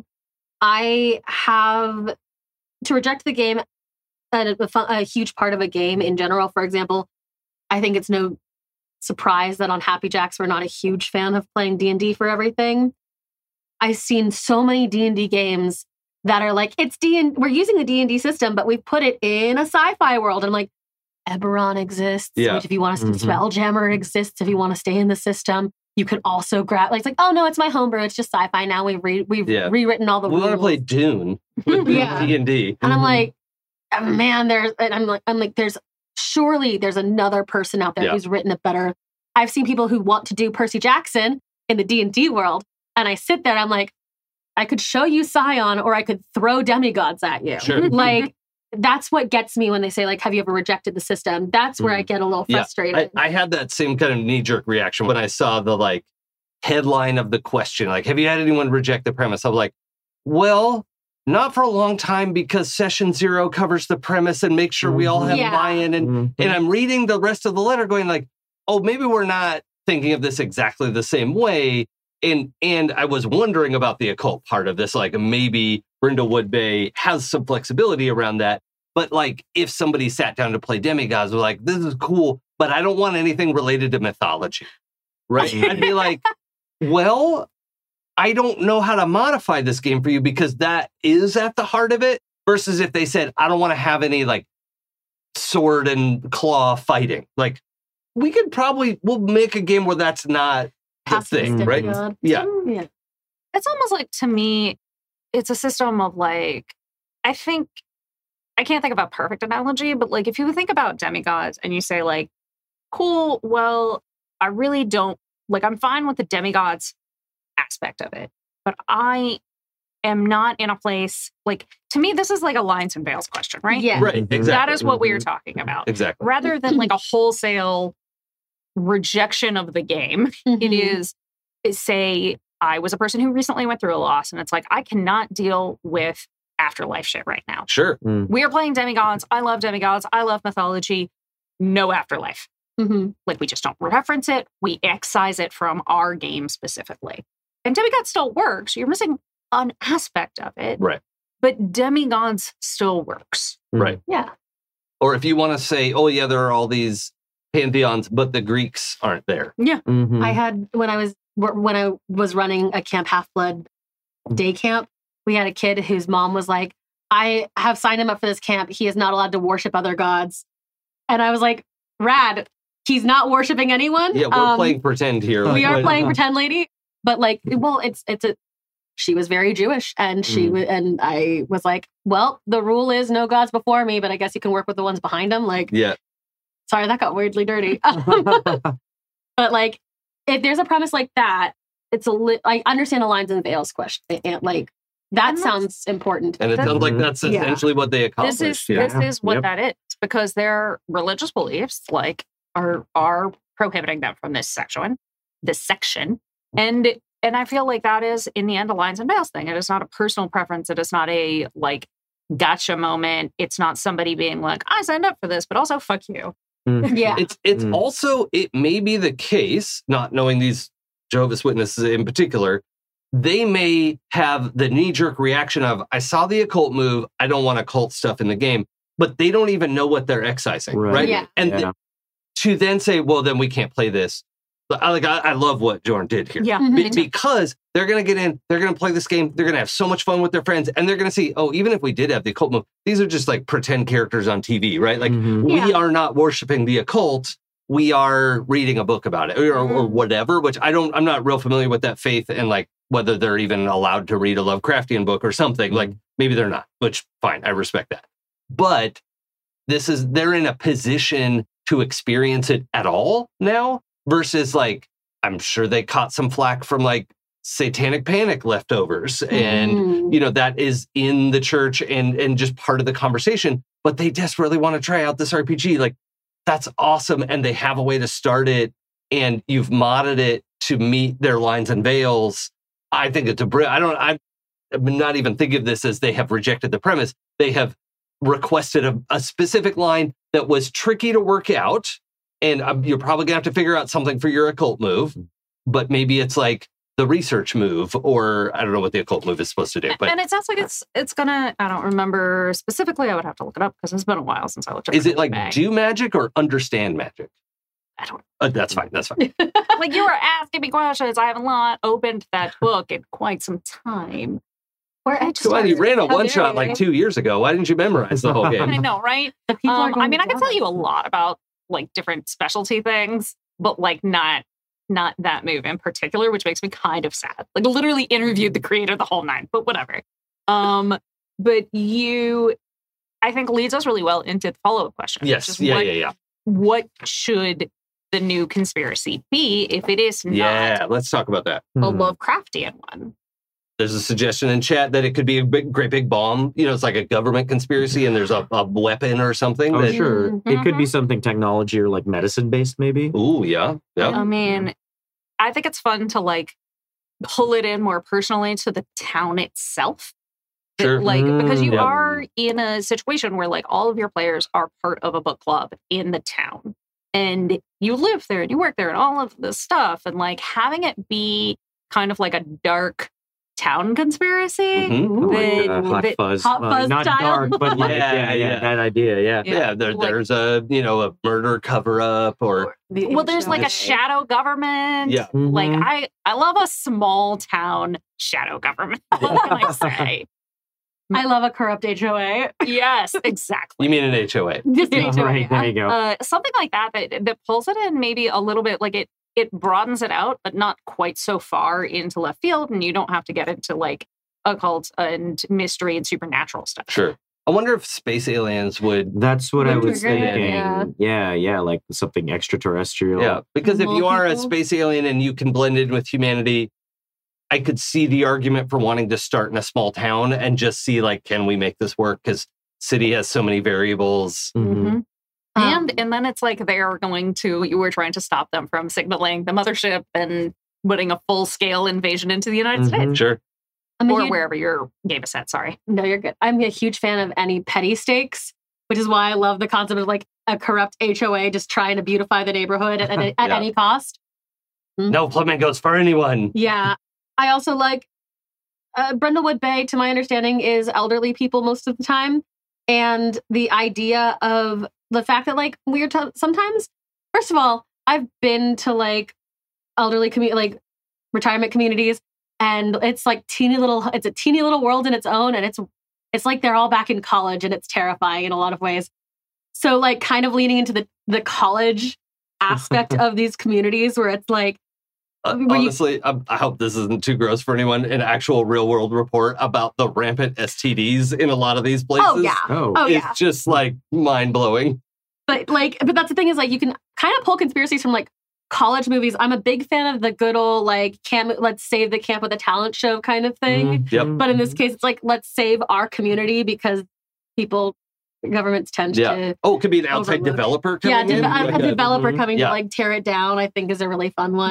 I have to reject the game, a, a, a huge part of a game in general. For example, I think it's no surprise that on Happy Jacks, we're not a huge fan of playing D and D for everything. I've seen so many D and D games that are like, it's D and we're using the D and D system, but we've put it in a sci-fi world. And I'm like, Eberron exists, Yeah. which if you want to, Mhm. Spelljammer exists if you want to stay in the system. You can also grab, like, it's like, oh no, it's my homebrew. It's just sci-fi now. We've re- we've Yeah. rewritten all the We rules. want to play Dune with Yeah. D and D. And I'm Mhm. like, oh, man, there's, and I'm like, I'm like, there's surely there's another person out there Yeah. who's written it better. I've seen people who want to do Percy Jackson in the D and D world, and I sit there, I'm like, I could show you Scion, or I could throw demigods at you. Sure. Like, that's what gets me when they say, like, have you ever rejected the system? That's where I get a little Yeah. frustrated. I, I had that same kind of knee-jerk reaction when I saw the like headline of the question, like, have you had anyone reject the premise? I'm like, well, not for a long time because session zero covers the premise and makes sure we all have Yeah. buy-in. And Mhm. and I'm reading the rest of the letter going like, oh, maybe we're not thinking of this exactly the same way. And and I was wondering about the occult part of this, like maybe Brindlewood Bay has some flexibility around that. But like if somebody sat down to play demigods, we're like, this is cool, but I don't want anything related to mythology. Right? I'd be like, well, I don't know how to modify this game for you because that is at the heart of it. Versus if they said, I don't want to have any like sword and claw fighting. Like we could probably, we'll make a game where that's not the thing, Pacifistic right? god. Yeah. Yeah. It's almost like, to me, it's a system of like, I think, I can't think of a perfect analogy, but like if you think about demigods and you say like, cool, well, I really don't, like I'm fine with the demigods aspect of it, but I am not in a place, like to me, this is like a lines and veils question, right? Yeah. Right. Exactly. That is what we are Mhm. talking about. Exactly. Rather than like a wholesale rejection of the game, it Mhm. is, is say, I was a person who recently went through a loss, and it's like, I cannot deal with afterlife shit right now. Sure. Mm. We are playing demigods. I love demigods. I love mythology. No afterlife. Mhm. Like, we just don't reference it. We excise it from our game specifically. And demigod still works. You're missing an aspect of it. Right. But demigods still works. Right. Yeah. Or if you want to say, oh yeah, there are all these pantheons, but the Greeks aren't there. Mhm. I had when I was when I was running a Camp Half Blood day camp, we had a kid whose mom was like, I have signed him up for this camp. He is not allowed to worship other gods. And I was like, rad. He's not worshiping anyone. Yeah, we're Um, playing pretend here. We Like, are what- playing pretend lady. But like, well, it's it's a she was very Jewish, and she Mm. was, and I was like, well, the rule is no gods before me, but I guess you can work with the ones behind him. Like, Yeah. sorry, that got weirdly dirty. But like, if there's a premise like that, it's a li- I understand the lines and veils question. And like that And that's- sounds important. And it That- sounds like that's Yeah. essentially what they This accomplished. is yeah. this is what Yep. that is, because their religious beliefs like are are prohibiting them from this section, this section, and and I feel like that is, in the end, a lines and veils thing. It is not a personal preference. It is not a, like, gotcha moment. It's not somebody being like, I signed up for this, but also fuck you. Mm. Yeah. It's it's Mm. also, it may be the case, not knowing these Jehovah's Witnesses in particular, they may have the knee-jerk reaction of, I saw the occult move, I don't want occult stuff in the game, but they don't even know what they're excising, right? Right. Yeah. And Yeah. th- to then say, well, then we can't play this. But I, like, I, I love what Jordan did here. Yeah. Mhm. Be- because they're going to get in, they're going to play this game, they're going to have so much fun with their friends, and they're going to see, oh, even if we did have the occult move, these are just like pretend characters on T V, right? Like, Mhm. we Yeah. are not worshiping the occult. We are reading a book about it or, or Mhm. whatever, which I don't, I'm not real familiar with that faith and like whether they're even allowed to read a Lovecraftian book or something. Like maybe they're not, which fine, I respect that. But this is, they're in a position to experience it at all now versus like, I'm sure they caught some flack from like Satanic Panic leftovers. And, Mm. you know, that is in the church and, and just part of the conversation, but they desperately want to try out this R P G. Like, that's awesome. And they have a way to start it and you've modded it to meet their lines and veils. I think it's a br- I don't, I'm not even thinking of this as they have rejected the premise. They have requested a, a specific line that was tricky to work out. And um, you're probably gonna have to figure out something for your occult move, but maybe it's like the research move, or I don't know what the occult move is supposed to do. But And it sounds like it's it's gonna, I don't remember specifically. I would have to look it up because it's been a while since I looked up. is it like Bang. do magic or understand magic? I don't Uh, that's fine. That's fine. like you were asking me questions. I have not opened that book in quite some time. Where I just Come on, you ran a How one shot dare like you. two years ago. Why didn't you memorize the whole I game? know, right? The people are Um, going I mean, I can tell you a jealous. lot about like different specialty things, but like not not that move in particular, which makes me kind of sad. Like literally interviewed the creator the whole nine, but whatever. Um, but you, I think, leads us really well into the follow up question. which Yes. is Yeah, what, yeah, yeah. What should the new conspiracy be if it is not Yeah, let's talk about that. a Mhm. Lovecraftian one? There's a suggestion in chat that it could be a big, great big bomb. You know, it's like a government conspiracy and there's a, a weapon or something. Oh, that, sure. Mhm. It could be something technology or like medicine based, maybe. Ooh, yeah. Yeah. I mean, I think it's fun to like pull it in more personally to the town itself. That, Sure. Like, because you Mm, yeah. are in a situation where like all of your players are part of a book club in the town and you live there and you work there and all of this stuff. And like having it be kind of like a dark town conspiracy. Mhm. Like, that- uh, hot that- fuzz. hot Well, fuzz not style. dark, but like, Yeah, yeah, yeah, yeah. that idea, yeah. Yeah. Yeah, there, Like- there's a, you know, a murder cover up or, The well, there's like a H O A. shadow government. yeah. Like Mhm. I, I love a small town shadow government. What can I say? I love a corrupt H O A. Yes, exactly. You mean an H O A? Just Yeah, an H O A. Right, there you go. uh, something like that, that that pulls it in maybe a little bit, like it it broadens it out, but not quite so far into left field, and you don't have to get into like occult and mystery and supernatural stuff. Sure. I wonder if space aliens would. That's what I Would was trigger it, thinking. yeah. Yeah. yeah, like something extraterrestrial. Yeah, because if More you are a people? space alien and you can blend in with humanity, I could see the argument for wanting to start in a small town and just see like, can we make this work? Because city has so many variables. Mhm. Mhm. Um, And and then it's like they're going to you were trying to stop them from signaling the mothership and putting a full scale invasion into the United Mhm. States Sure. I'm a or huge- wherever your game is set. Sorry. No, you're good. I'm a huge fan of any petty stakes, which is why I love the concept of like a corrupt H O A just trying to beautify the neighborhood at, at, at Yeah. any cost. No flamingos for anyone. Yeah. I also like uh, Brindlewood Bay, to my understanding, is elderly people most of the time. And the idea of the fact that, like, we're t- sometimes, first of all, I've been to like elderly community, like retirement communities, and it's like teeny little, it's a teeny little world in its own. And it's, it's like they're all back in college and it's terrifying in a lot of ways. So, like, kind of leaning into the, the college aspect of these communities where it's like, Uh, Were you- honestly, I, I hope this isn't too gross for anyone. An actual real world report about the rampant S T Ds in a lot of these places. oh, yeah. Oh, Oh, It's yeah. just like mind blowing. But like, but that's the thing is like you can kind of pull conspiracies from like college movies. I'm a big fan of the good old like camp, let's save the camp with a talent show kind of thing. Yep. But in this case, it's like let's save our community because people, governments tend Yeah. to. Oh, it could be an outside Overload. developer coming Yeah, in. de- a, like a a- developer mhm. coming Yeah. to like tear it down. I think is a really fun one. Yep.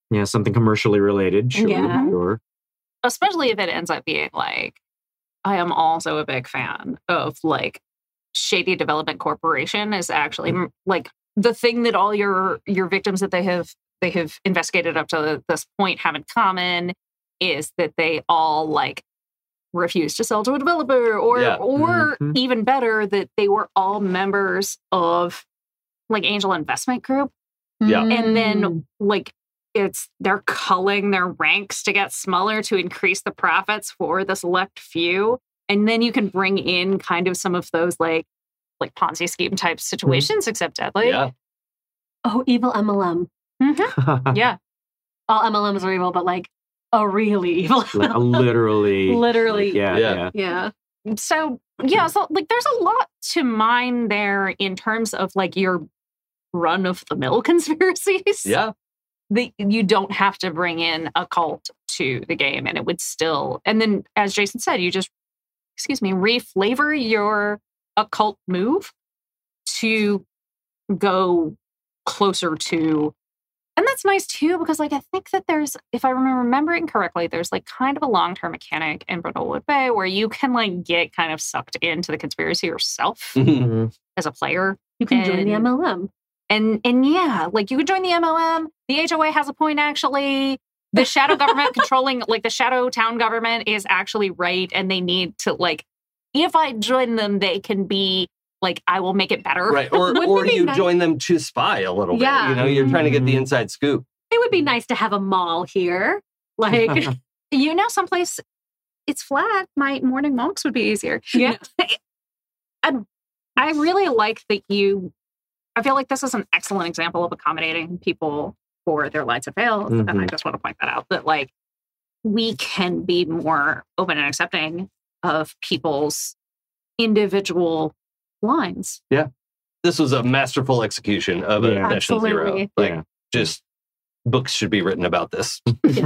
Yeah, something commercially related. Sure, Yeah. sure. Especially if it ends up being like, I am also a big fan of like Shady Development Corporation is actually mm, like the thing that all your your victims that they have they have investigated up to this point have in common is that they all like refuse to sell to a developer, or Yeah. or Mhm. even better, that they were all members of like Angel Investment Group, Yeah. and Mm. then like it's they're culling their ranks to get smaller to increase the profits for the select few, and then you can bring in kind of some of those like like Ponzi scheme type situations, except deadly. Yeah. Oh, evil M L M. Mhm. Yeah. All M L Ms are evil, but like a really evil. Like, literally. Literally. Yeah, Yeah. yeah. Yeah. So yeah, so like there's a lot to mine there in terms of like your run of the mill conspiracies. Yeah. That you don't have to bring in a cult to the game, and it would still, and then as Jason said, you just, excuse me, reflavor your occult move to go closer to, and that's nice too, because like I think that there's, if I remember remembering correctly, there's like kind of a long-term mechanic in Brindlewood Bay where you can like get kind of sucked into the conspiracy yourself Mhm. Mhm. as a player. You can join the And- M L M. And and yeah, like you could join the M L M. The H O A has a point actually. The shadow government controlling, like the shadow town government is actually right, and they need to like, if I join them, they can be like, I will make it better. Right. Or Wouldn't or it be you nice- join them to spy a little Yeah. bit. You know, you're trying to get the Mhm. inside scoop. It would be nice to have a mall here. Like, You know, someplace it's flat. My morning walks would be easier. Yeah. And I really like that you. I feel like this is an excellent example of accommodating people for their lights and fails. And I Mhm. just want to point that out that like we can be more open and accepting of people's individual lines. This was a masterful execution of a Yeah. Session Zero. Absolutely. Like, Yeah. just books should be written about this.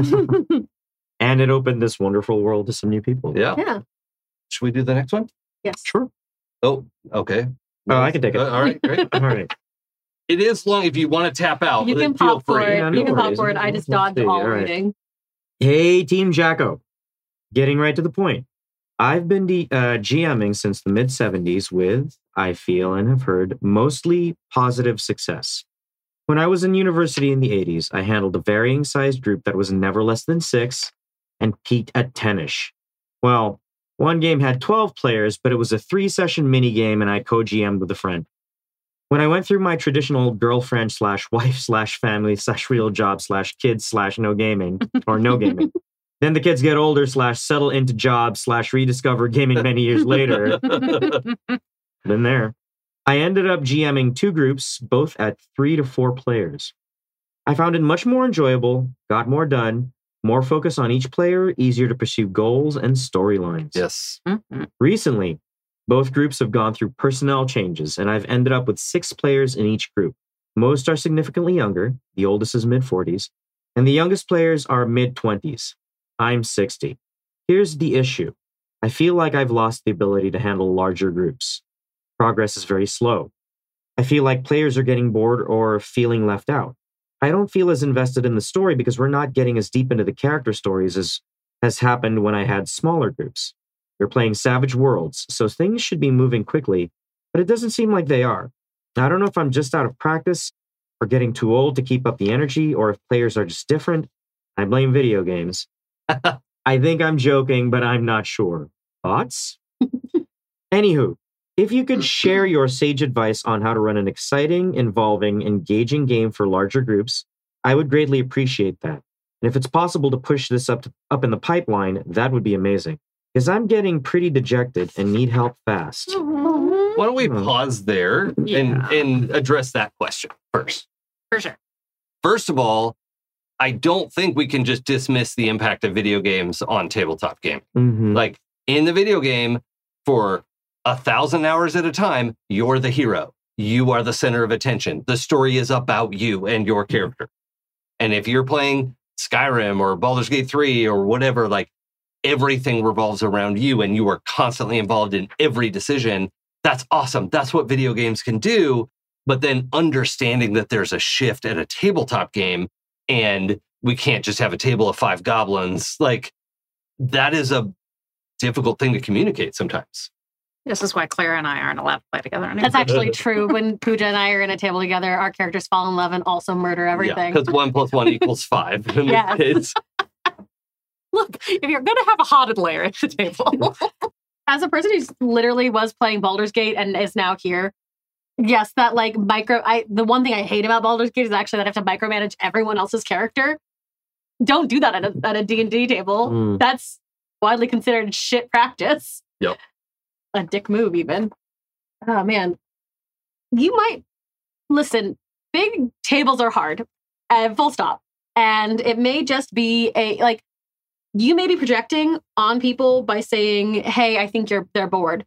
And it opened this wonderful world to some new people. Yeah. yeah. Should we do the next one? Yes. Sure. Oh, okay. Oh, I can take it. Uh, all right, great. All right. It is long if you want to tap out. You then can feel pop for free. it. Yeah, no you can pop worries. for it. I just Let's dodged see. all All right. reading. Hey, Team Jacko. Getting right to the point. I've been D- uh, GMing since the mid seventies with, I feel and have heard, mostly positive success. When I was in university in the eighties, I handled a varying sized group that was never less than six and peaked at ten-ish. Well, one game had twelve players, but it was a three-session minigame and I co-G M'd with a friend. When I went through my traditional girlfriend slash wife slash family slash real job slash kids slash no gaming, or no gaming, then the kids get older slash settle into jobs slash rediscover gaming many years later. Been there. I ended up GMing two groups, both at three to four players. I found it much more enjoyable, got more done, more focus on each player, easier to pursue goals and storylines. Yes. Mhm. Recently, both groups have gone through personnel changes, and I've ended up with six players in each group. Most are significantly younger, the oldest is mid forties, and the youngest players are mid twenties. I'm sixty. Here's the issue. I feel like I've lost the ability to handle larger groups. Progress is very slow. I feel like players are getting bored or feeling left out. I don't feel as invested in the story because we're not getting as deep into the character stories as has happened when I had smaller groups. We're playing Savage Worlds, so things should be moving quickly, but it doesn't seem like they are. I don't know if I'm just out of practice or getting too old to keep up the energy, or if players are just different. I blame video games. I think I'm joking, but I'm not sure. Thoughts? Anywho, if you could share your sage advice on how to run an exciting, involving, engaging game for larger groups, I would greatly appreciate that. And if it's possible to push this up to, up in the pipeline, that would be amazing. Because I'm getting pretty dejected and need help fast. Why don't we Hmm. pause there and, Yeah. and address that question first? For sure. First of all, I don't think we can just dismiss the impact of video games on tabletop gaming. Mhm. Like in the video game, for a thousand hours at a time, you're the hero. You are the center of attention. The story is about you and your character. And if you're playing Skyrim or Baldur's Gate three or whatever, like everything revolves around you and you are constantly involved in every decision. That's awesome. That's what video games can do. But then understanding that there's a shift at a tabletop game and we can't just have a table of five goblins. Like, that is a difficult thing to communicate sometimes. This is why Clara and I aren't allowed to play together anymore. That's actually true. When Pooja and I are in a table together, our characters fall in love and also murder everything. Because one plus one equals five. in this Yes. case. Look, if you're going to have a haunted layer at the table, As a person who's literally was playing Baldur's Gate and is now here, yes, that like micro, I the one thing I hate about Baldur's Gate is actually that I have to micromanage everyone else's character. Don't do that at a, at a D and D table. Mm. That's widely considered shit practice. Yep. A dick move, even. Oh, man. You might, listen, big tables are hard, uh, full stop. And it may just be a, like, you may be projecting on people by saying, hey, I think you're they're bored.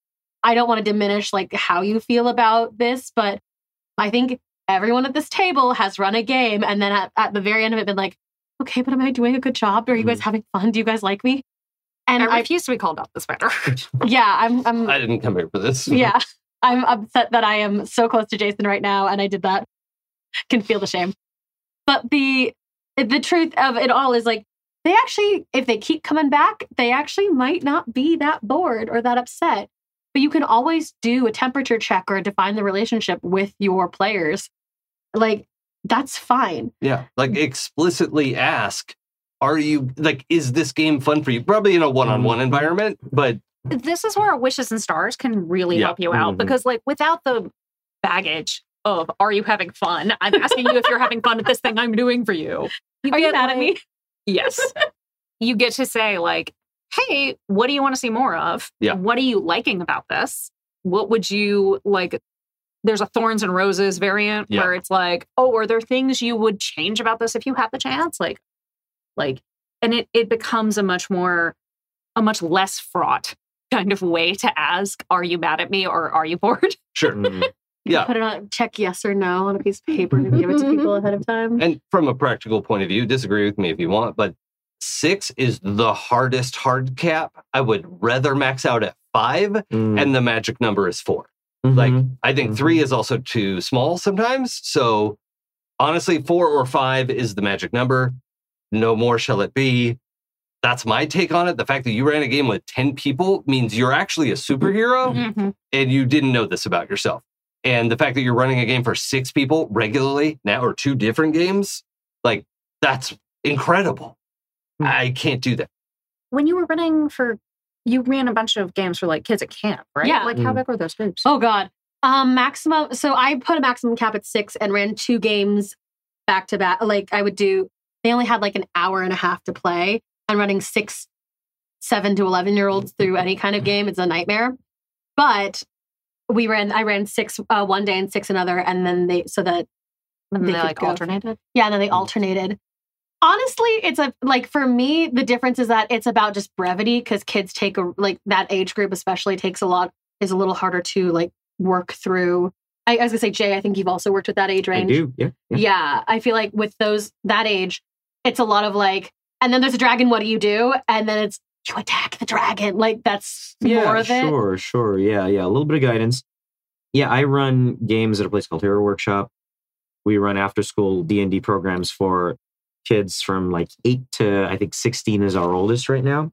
I don't want to diminish like how you feel about this, but I think everyone at this table has run a game and then at, at the very end of it been like, okay, but am I doing a good job? Are you guys having fun? Do you guys like me? And I I, refuse to be called out this matter. yeah, I'm, I'm I didn't come here for this. yeah, I'm upset that I am so close to Jason right now and I did that. Can feel the shame. But the the truth of it all is like, they actually, if they keep coming back, they actually might not be that bored or that upset. But you can always do a temperature check or define the relationship with your players. Like, that's fine. Yeah. Like, explicitly ask, are you, like, is this game fun for you? Probably in a one-on-one environment, but This is where Wishes and Stars can really Yeah. help you out Mhm. because, like, without the baggage of "Are you having fun?" I'm asking you if you're having fun at this thing I'm doing for you. Are you get, mad at me? like- Yes. You get to say, like, hey, what do you want to see more of? Yeah. What are you liking about this? What would you like? There's a Thorns and Roses variant Yeah. where it's like, oh, are there things you would change about this if you had the chance? Like, like, and it it becomes a much more, a much less fraught kind of way to ask, are you mad at me or are you bored? sure. Mm. Yeah. Put it on, check yes or no on a piece of paper and give it to people ahead of time. And from a practical point of view, disagree with me if you want, but six is the hardest hard cap. I would rather max out at five, Mm. and the magic number is four. Mhm. Like, I think Mhm. three is also too small sometimes. So honestly, four or five is the magic number. No more shall it be. That's my take on it. The fact that you ran a game with ten people means you're actually a superhero Mm-hmm. and you didn't know this about yourself. And the fact that you're running a game for six people regularly now, or two different games, like, that's incredible. Hmm. I can't do that. When you were running for, you ran a bunch of games for like kids at camp, right? Yeah. Like, how Mm. big were those groups? Oh God. Um, maximum. So I put a maximum cap at six and ran two games back to back. Like I would do, they only had like an hour and a half to play, and running six, seven to eleven year olds through any kind of game is a nightmare. But we ran, I ran six uh, one day and six another. And then they, so that, And they they could like go. alternated. yeah, and then they alternated. Honestly, it's a, like for me, the difference is that it's about just brevity because kids take a, like that age group especially takes a lot, is a little harder to like work through. I, I was gonna say, Jay, I think you've also worked with that age I range. do. Yeah. yeah. Yeah, I feel like with those, that age, it's a lot of like, and then there's a dragon, what do you do? And then it's, you attack the dragon. Like that's Yeah, more of it. Sure, sure. Yeah, yeah. A little bit of guidance. Yeah, I run games at a place called Hero Workshop. We run after school D and D programs for kids from like eight to I think sixteen is our oldest right now.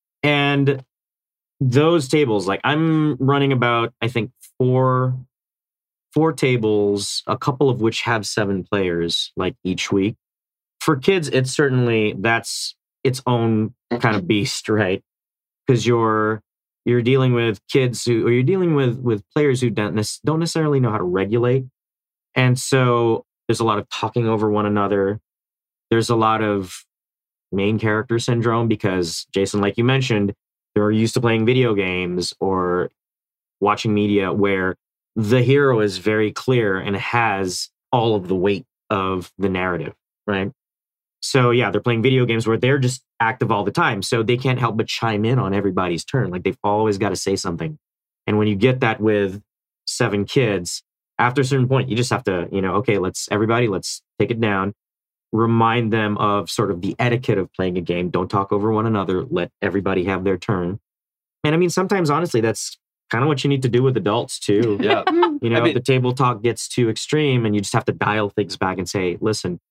And those tables, like I'm running about, I think four, four tables, a couple of which have seven players like each week. For kids, it's certainly, that's its own kind of beast, right? Because you're you're dealing with kids who, or you're dealing with with players who don't nec- don't necessarily know how to regulate, and so there's a lot of talking over one another. There's a lot of main character syndrome because Jason, like you mentioned, they're used to playing video games or watching media where the hero is very clear and has all of the weight of the narrative, right? So yeah, they're playing video games where they're just active all the time. So they can't help but chime in on everybody's turn. Like they've always got to say something. And when you get that with seven kids, after a certain point, you just have to, you know, okay, let's everybody, let's take it down. Remind them of sort of the etiquette of playing a game. Don't talk over one another. Let everybody have their turn. And I mean, sometimes honestly, that's kind of what you need to do with adults too. Yeah. You know, I mean- if the table talk gets too extreme and you just have to dial things back and say, listen,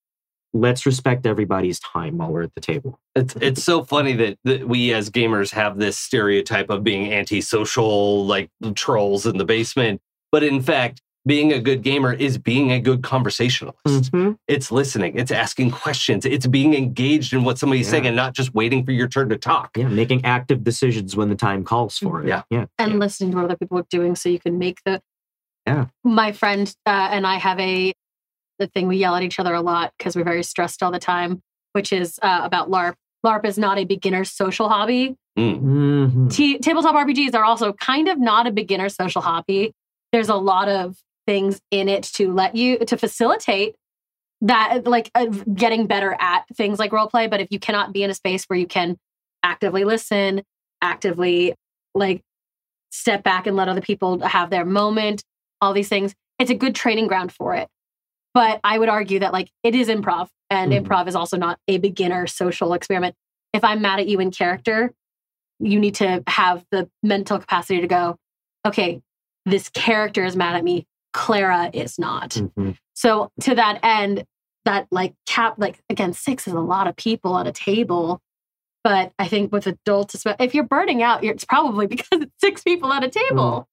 let's respect everybody's time while we're at the table. It's it's so funny that, that we as gamers have this stereotype of being antisocial, like trolls in the basement. But in fact, being a good gamer is being a good conversationalist. Mm-hmm. It's listening. It's asking questions. It's being engaged in what somebody's Yeah. saying and not just waiting for your turn to talk. Yeah, making active decisions when the time calls for it. Yeah. Yeah. And Yeah. listening to what other people are doing so you can make the. Yeah. My friend uh, and I have a the thing we yell at each other a lot because we're very stressed all the time, which is uh, about LARP. LARP is not a beginner's social hobby. Mm. Mm-hmm. T- tabletop R P Gs are also kind of not a beginner social hobby. There's a lot of things in it to let you to facilitate that, like uh, getting better at things like role play. But if you cannot be in a space where you can actively listen, actively like step back and let other people have their moment, all these things, it's a good training ground for it. But I would argue that like it is improv, and Mhm. improv is also not a beginner social experiment. If I'm mad at you in character, you need to have the mental capacity to go, okay, this character is mad at me. Clara is not. Mm-hmm. So to that end, that like cap, like again, six is a lot of people at a table. But I think with adults, if you're burning out, it's probably because it's six people at a table.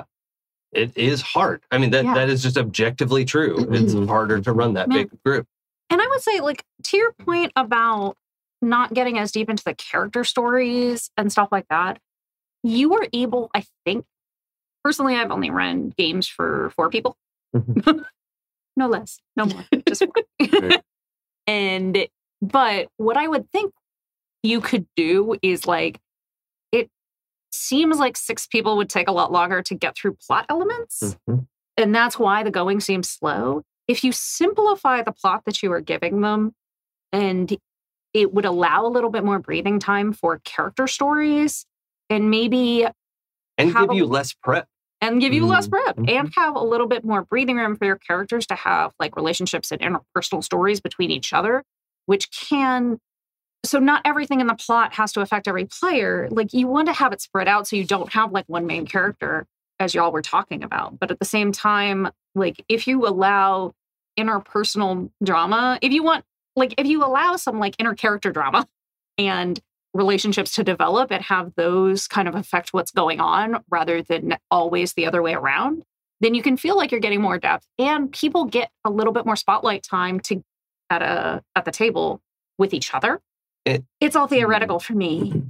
It is hard. I mean, that, Yeah. that is just objectively true. It's Mhm. harder to run that Yeah. big group. And I would say, like, to your point about not getting as deep into the character stories and stuff like that, you were able, I think, personally, I've only run games for four people. Mhm. No less, no more, just four. Right. And, but what I would think you could do is like, it seems like six people would take a lot longer to get through plot elements. Mhm. And that's why the going seems slow. If you simplify the plot that you are giving them, and it would allow a little bit more breathing time for character stories, and maybe And How give you about- less prep. and give you less prep Mhm. and have a little bit more breathing room for your characters to have like relationships and interpersonal stories between each other, which can. So not everything in the plot has to affect every player. Like you want to have it spread out so you don't have like one main character, as y'all were talking about. But at the same time, like if you allow interpersonal drama, if you want, like if you allow some like inner character drama and relationships to develop and have those kind of affect what's going on rather than always the other way around, then you can feel like you're getting more depth and people get a little bit more spotlight time to at a at the table with each other. It- it's all theoretical for me.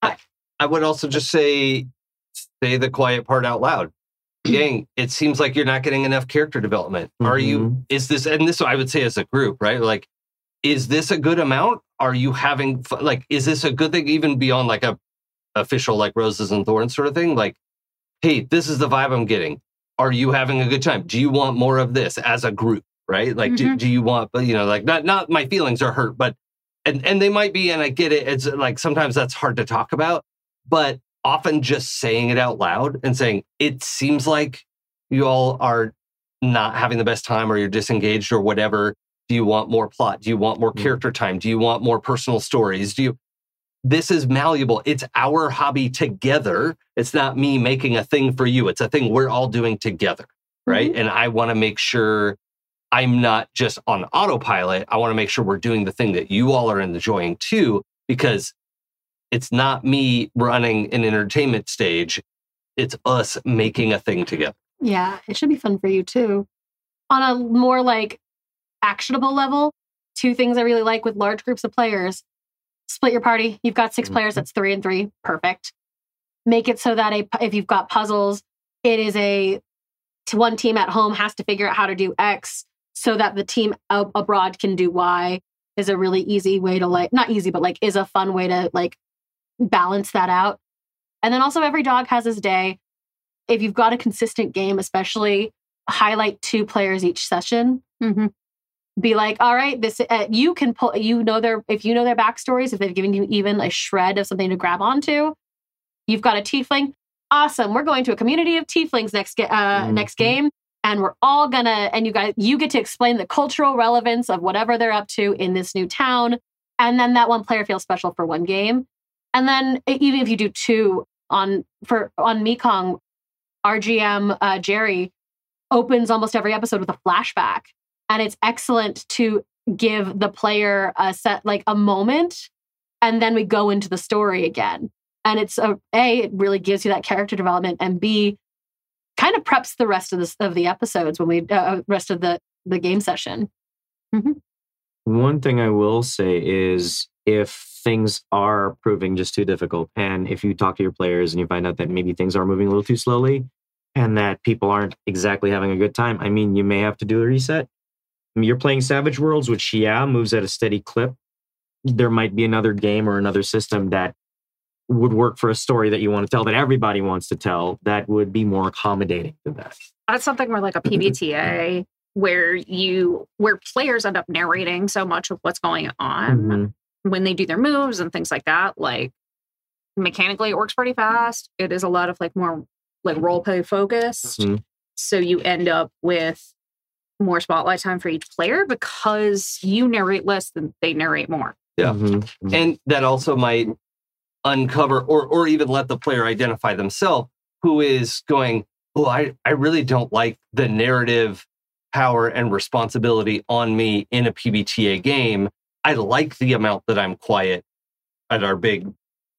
I would also just say, say the quiet part out loud. Gang, it seems like you're not getting enough character development. Are you, Mhm. is this, and this I would say as a group, right? Like, is this a good amount? Are you having, fu- like, is this a good thing even beyond like a official, like roses and thorns sort of thing? Like, hey, this is the vibe I'm getting. Are you having a good time? Do you want more of this as a group, right? Like, do, Mhm. do you want, but you know, like not, not my feelings are hurt, but, and, and they might be, and I get it. It's like, sometimes that's hard to talk about, but often just saying it out loud and saying, it seems like you all are not having the best time or you're disengaged or whatever. Do you want more plot? Do you want more Mm. character time? Do you want more personal stories? Do you, this is malleable. It's our hobby together. It's not me making a thing for you. It's a thing we're all doing together. Right. And I want to make sure I'm not just on autopilot. I want to make sure we're doing the thing that you all are enjoying too, because it's not me running an entertainment stage. It's us making a thing together. Yeah, it should be fun for you too. On a more like actionable level, two things I really like with large groups of players. Split your party. You've got six Mhm. players, that's three and three. Perfect. Make it so that a, if you've got puzzles, it is a to one team at home has to figure out how to do X so that the team ab- abroad can do Y is a really easy way to like, not easy, but like is a fun way to like balance that out. And then also every dog has his day. If you've got a consistent game, especially highlight two players each session. Mhm. Be like, all right, this uh, you can pull. You know their if you know their backstories. If they've given you even a shred of something to grab onto, you've got a tiefling. Awesome. We're going to a community of tieflings next ga- uh, Mhm. next game, and we're all gonna. And you guys, you get to explain the cultural relevance of whatever they're up to in this new town. And then that one player feels special for one game. And then e- even if you do two on for on Mekong, R G M uh, Jerry opens almost every episode with a flashback. And it's excellent to give the player a set, like a moment, and then we go into the story again. And it's a, A, it really gives you that character development, and B, kind of preps the rest of the, of the episodes when we, uh, rest of the, the game session. Mm-hmm. One thing I will say is if things are proving just too difficult, and if you talk to your players and you find out that maybe things are moving a little too slowly and that people aren't exactly having a good time, I mean, you may have to do a reset. I mean, you're playing Savage Worlds, which, yeah, moves at a steady clip. There might be another game or another system that would work for a story that you want to tell, that everybody wants to tell, that would be more accommodating to that. That's something where like a P B T A where you where players end up narrating so much of what's going on Mm-hmm. when they do their moves and things like that. Like mechanically, it works pretty fast. It is a lot of like more like role play focused. Mhm. So you end up with more spotlight time for each player because you narrate less than they narrate more. Yeah. Mhm. And that also might uncover or or even let the player identify themselves who is going, oh, I, I really don't like the narrative power and responsibility on me in a P B T A game. I like the amount that I'm quiet at our big,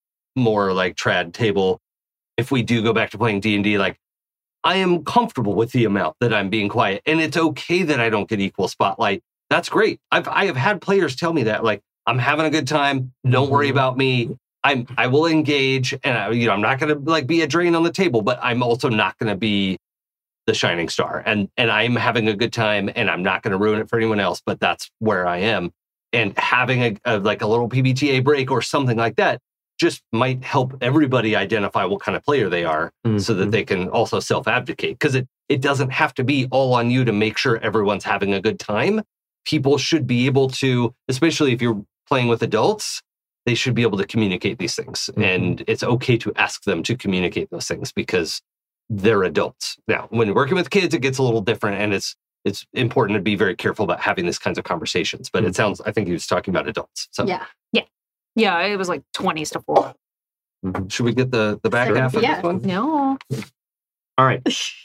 more like trad table. If we do go back to playing D and D, like I am comfortable with the amount that I'm being quiet, and it's okay that I don't get equal spotlight. That's great. I've I have had players tell me that, like, I'm having a good time. Don't worry about me. I'm I will engage, and I, you know I'm not going to like be a drain on the table, but I'm also not going to be the shining star. And and I'm having a good time, and I'm not going to ruin it for anyone else. But that's where I am. And having a, a like a little P B T A break or something like that just might help everybody identify what kind of player they are, Mm-hmm. so that they can also self-advocate. Because it it doesn't have to be all on you to make sure everyone's having a good time. People should be able to, especially if you're playing with adults, they should be able to communicate these things. Mhm. And it's okay to ask them to communicate those things because they're adults. Now, when working with kids, it gets a little different, and it's it's important to be very careful about having these kinds of conversations. But it sounds, I think he was talking about adults. So Yeah. Yeah, it was like twenties to four. Mhm. should we get the, the back Sure. half of Yeah. this one? No. All right.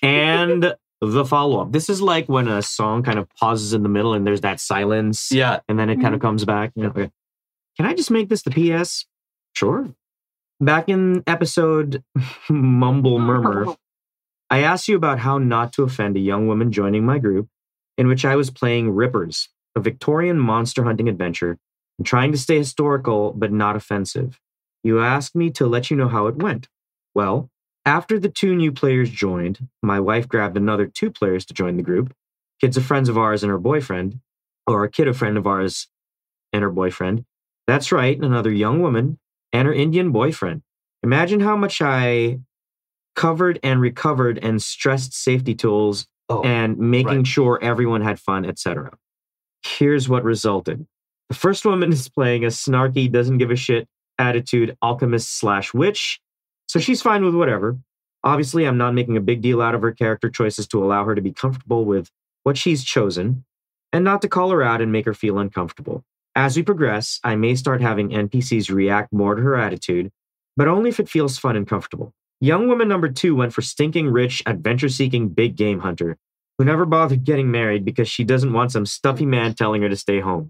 And the follow-up. This is like when a song kind of pauses in the middle and there's that silence. Yeah. And then it kind of comes back. Yeah, okay. Can I just make this the P S? Sure. Back in episode Mumble Murmur, I asked you about how not to offend a young woman joining my group, in which I was playing Rippers, a Victorian monster hunting adventure, and trying to stay historical but not offensive. You asked me to let you know how it went. Well, after the two new players joined, my wife grabbed another two players to join the group. Kid's a friend of ours and her boyfriend, or a kid a friend of ours and her boyfriend. That's right, another young woman and her Indian boyfriend. Imagine how much I covered and recovered and stressed safety tools Oh, and making right. sure everyone had fun, et cetera. Here's what resulted. The first woman is playing a snarky, doesn't give a shit attitude alchemist slash witch, so she's fine with whatever. Obviously, I'm not making a big deal out of her character choices to allow her to be comfortable with what she's chosen and not to call her out and make her feel uncomfortable. As we progress, I may start having N P Cs react more to her attitude, but only if it feels fun and comfortable. Young woman number two went for stinking rich, adventure-seeking big game hunter who never bothered getting married because she doesn't want some stuffy man telling her to stay home.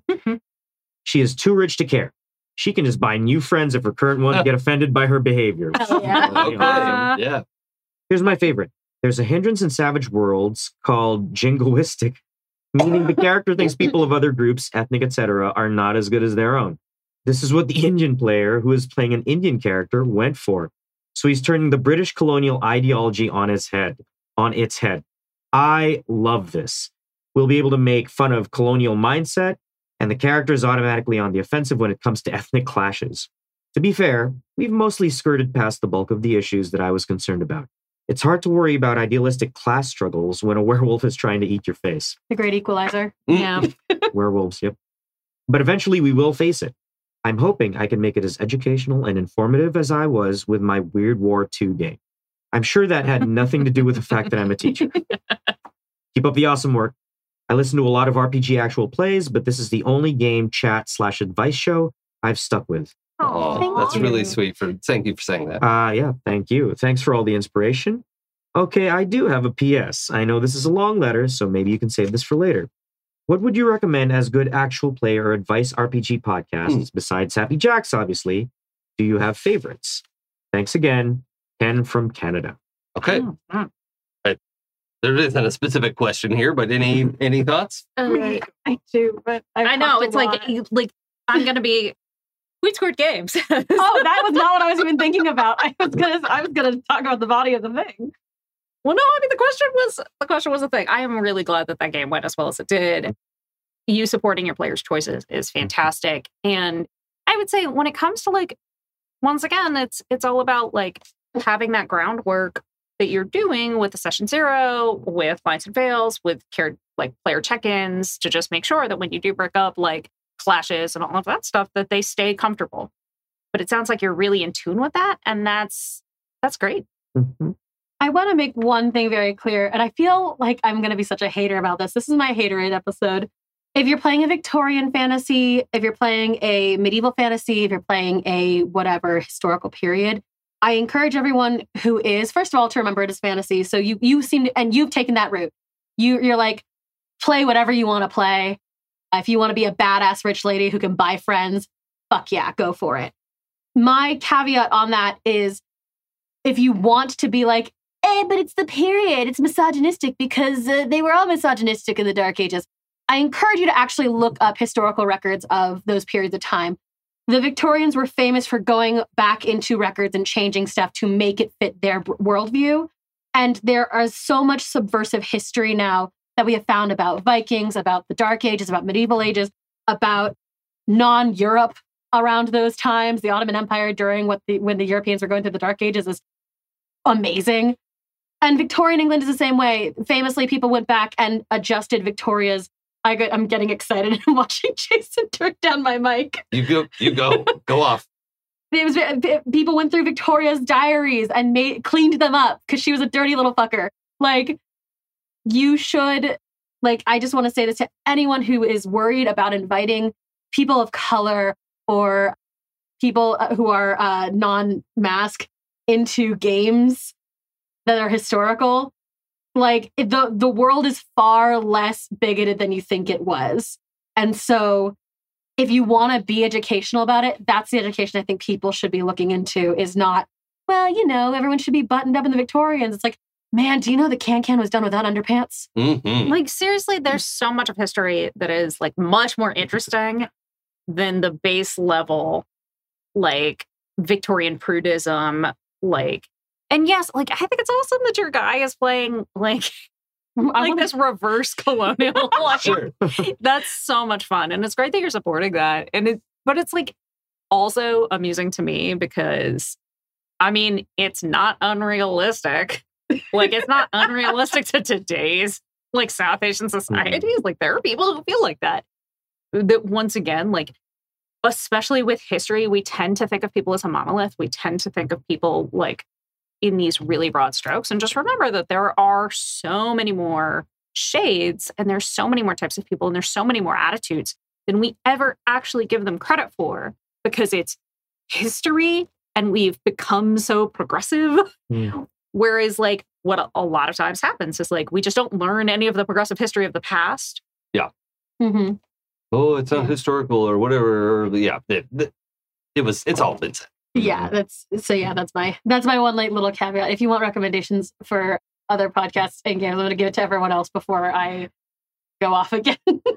She is too rich to care. She can just buy new friends if her current ones get offended by her behavior. Hell yeah. Okay. Uh, yeah. Here's my favorite. There's a hindrance in Savage Worlds called jingoistic, meaning the character thinks people of other groups, ethnic, et cetera, are not as good as their own. This is what the Indian player who is playing an Indian character went for. So he's turning the British colonial ideology on his head, on its head. I love this. We'll be able to make fun of colonial mindset, and the character is automatically on the offensive when it comes to ethnic clashes. To be fair, we've mostly skirted past the bulk of the issues that I was concerned about. It's hard to worry about idealistic class struggles when a werewolf is trying to eat your face. The great equalizer. Yeah. Werewolves, yep. But eventually we will face it. I'm hoping I can make it as educational and informative as I was with my Weird War two game. I'm sure that had nothing to do with the fact that I'm a teacher. Keep up the awesome work. I listen to a lot of R P G actual plays, but this is the only game chat slash advice show I've stuck with. Oh, thank that's you. really sweet. For thank you for saying that. Ah, uh, yeah, thank you. Thanks for all the inspiration. Okay, I do have a P S. I know this is a long letter, so maybe you can save this for later. What would you recommend as good actual play or advice R P G podcasts, Hmm. besides Happy Jacks, obviously? Do you have favorites? Thanks again, Ken from Canada. Okay. Mm, mm. There isn't a specific question here, but any any thoughts? Uh, I do, but I've I know talked a it's like lot. you- like I'm gonna be Queen Squirt Games. Oh, that was not what I was even thinking about. I was gonna I was gonna talk about the body of the thing. Well, no, I mean the question was the question was a thing. I am really glad that that game went as well as it did. You supporting your players' choices is fantastic, and I would say when it comes to like, once again, it's it's all about like having that groundwork that you're doing with the session zero, with Lights and Veils, with care like player check-ins to just make sure that when you do break up like clashes and all of that stuff, that they stay comfortable. But it sounds like you're really in tune with that, and that's that's great. Mm-hmm. I want to make one thing very clear, and I feel like I'm going to be such a hater about this. This is my haterade episode. If you're playing a Victorian fantasy, if you're playing a medieval fantasy, if you're playing a whatever historical period, I encourage everyone who is, first of all, to remember it is fantasy. So you you seem to, and you've taken that route. You you're like, play whatever you want to play. If you want to be a badass rich lady who can buy friends, fuck yeah, go for it. My caveat on that is, if you want to be like, eh, but it's the period, it's misogynistic because uh, they were all misogynistic in the Dark Ages. I encourage you to actually look up historical records of those periods of time. The Victorians were famous for going back into records and changing stuff to make it fit their b- worldview. And there is so much subversive history now that we have found about Vikings, about the Dark Ages, about medieval ages, about non-Europe around those times. The Ottoman Empire during what the when the Europeans were going through the Dark Ages is amazing. And Victorian England is the same way. Famously, people went back and adjusted Victoria's. I get, I'm getting excited and watching Jason turn down my mic. You go, you go, go off. It was ve- people went through Victoria's diaries and made cleaned them up because she was a dirty little fucker. Like, you should, like, I just want to say this to anyone who is worried about inviting people of color or people uh, who are uh, non-mask into games that are historical. Like, the the world is far less bigoted than you think it was. And so if you want to be educational about it, that's the education I think people should be looking into, is not, well, you know, everyone should be buttoned up in the Victorians. It's like, man, do you know the can-can was done without underpants? Mm-hmm. Like, seriously, there's so much of history that is like much more interesting than the base level, like Victorian prudism, like, and yes, like, I think it's awesome that your guy is playing like, like wanna- this reverse colonial. Like, Sure. that's so much fun. And it's great that you're supporting that. And it, but it's like also amusing to me because, I mean, it's not unrealistic. Like, it's not unrealistic to today's like South Asian societies. Like, there are people who feel like that. That once again, like, especially with history, we tend to think of people as a monolith. We tend to think of people like in these really broad strokes. And just remember that there are so many more shades and there's so many more types of people and there's so many more attitudes than we ever actually give them credit for, because it's history and we've become so progressive. Yeah. Whereas like what a, a lot of times happens is like we just don't learn any of the progressive history of the past. Mm-hmm. Oh, it's not Yeah. historical or whatever. Or, yeah, it, it, it was. It's all been said. Yeah, that's so. Yeah, that's my that's my one like little caveat. If you want recommendations for other podcasts and games, I'm going to give it to everyone else before I go off again.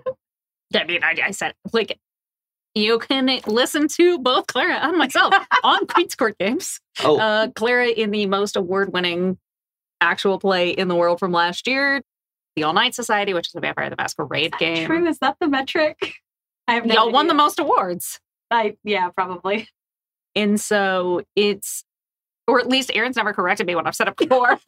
I mean, I, I said like you can listen to both Clara and myself on Queen's Court Games. Oh, Uh, Clara in the most award-winning actual play in the world from last year, The All Night Society, which is a Vampire the Masquerade game. True, is that the metric? I have no Y'all won the idea. most awards. I yeah, probably. And so it's, or at least Aaron's never corrected me when I've said it before.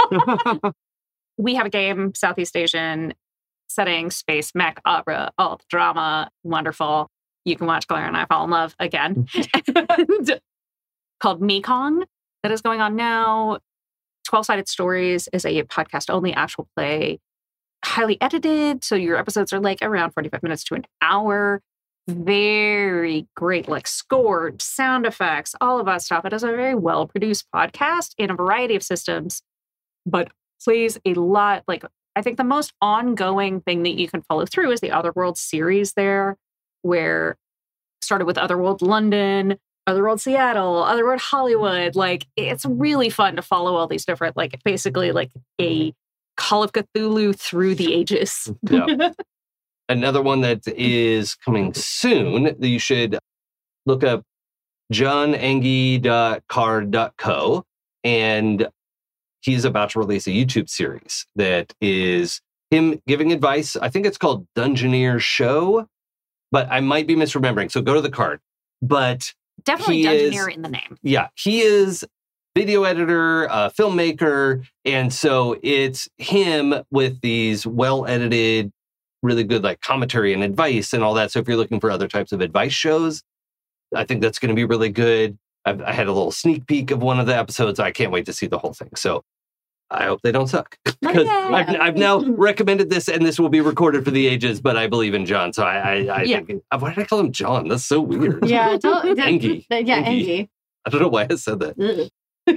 We have a game, Southeast Asian setting, space, mech, opera, alt drama, wonderful. You can watch Claire and I Fall in Love again. And called Mekong, that is going on now. twelve-Sided Stories is a podcast-only actual play, highly edited, so your episodes are like around forty-five minutes to an hour. Very great, like scored, sound effects, all of that stuff. It is a very well-produced podcast in a variety of systems, but plays a lot, like I think the most ongoing thing that you can follow through is the Otherworld series there, where started with Otherworld London, Otherworld Seattle, Otherworld Hollywood. Like, it's really fun to follow all these different, like, basically like a Call of Cthulhu through the ages. Yeah. Another one that is coming soon that you should look up john angie dot card dot co, and he's about to release a YouTube series that is him giving advice. I think it's called Dungeoneer Show, but I might be misremembering. So go to the card. But Definitely he Dungeoneer is- in the name. yeah, he is video editor, uh, filmmaker, and so it's him with these well-edited, really good like commentary and advice and all that. So if you're looking for other types of advice shows, I think that's going to be really good. I've, I had a little sneak peek of one of the episodes. I can't wait to see the whole thing. So I hope they don't suck, because yeah. I've, I've now recommended this, and this will be recorded for the ages. But I believe in John, so I, I, I Yeah. think. Why did I call him John? That's so weird. Yeah, don't, Angie. Yeah, Angie. Angie. I don't know why I said that.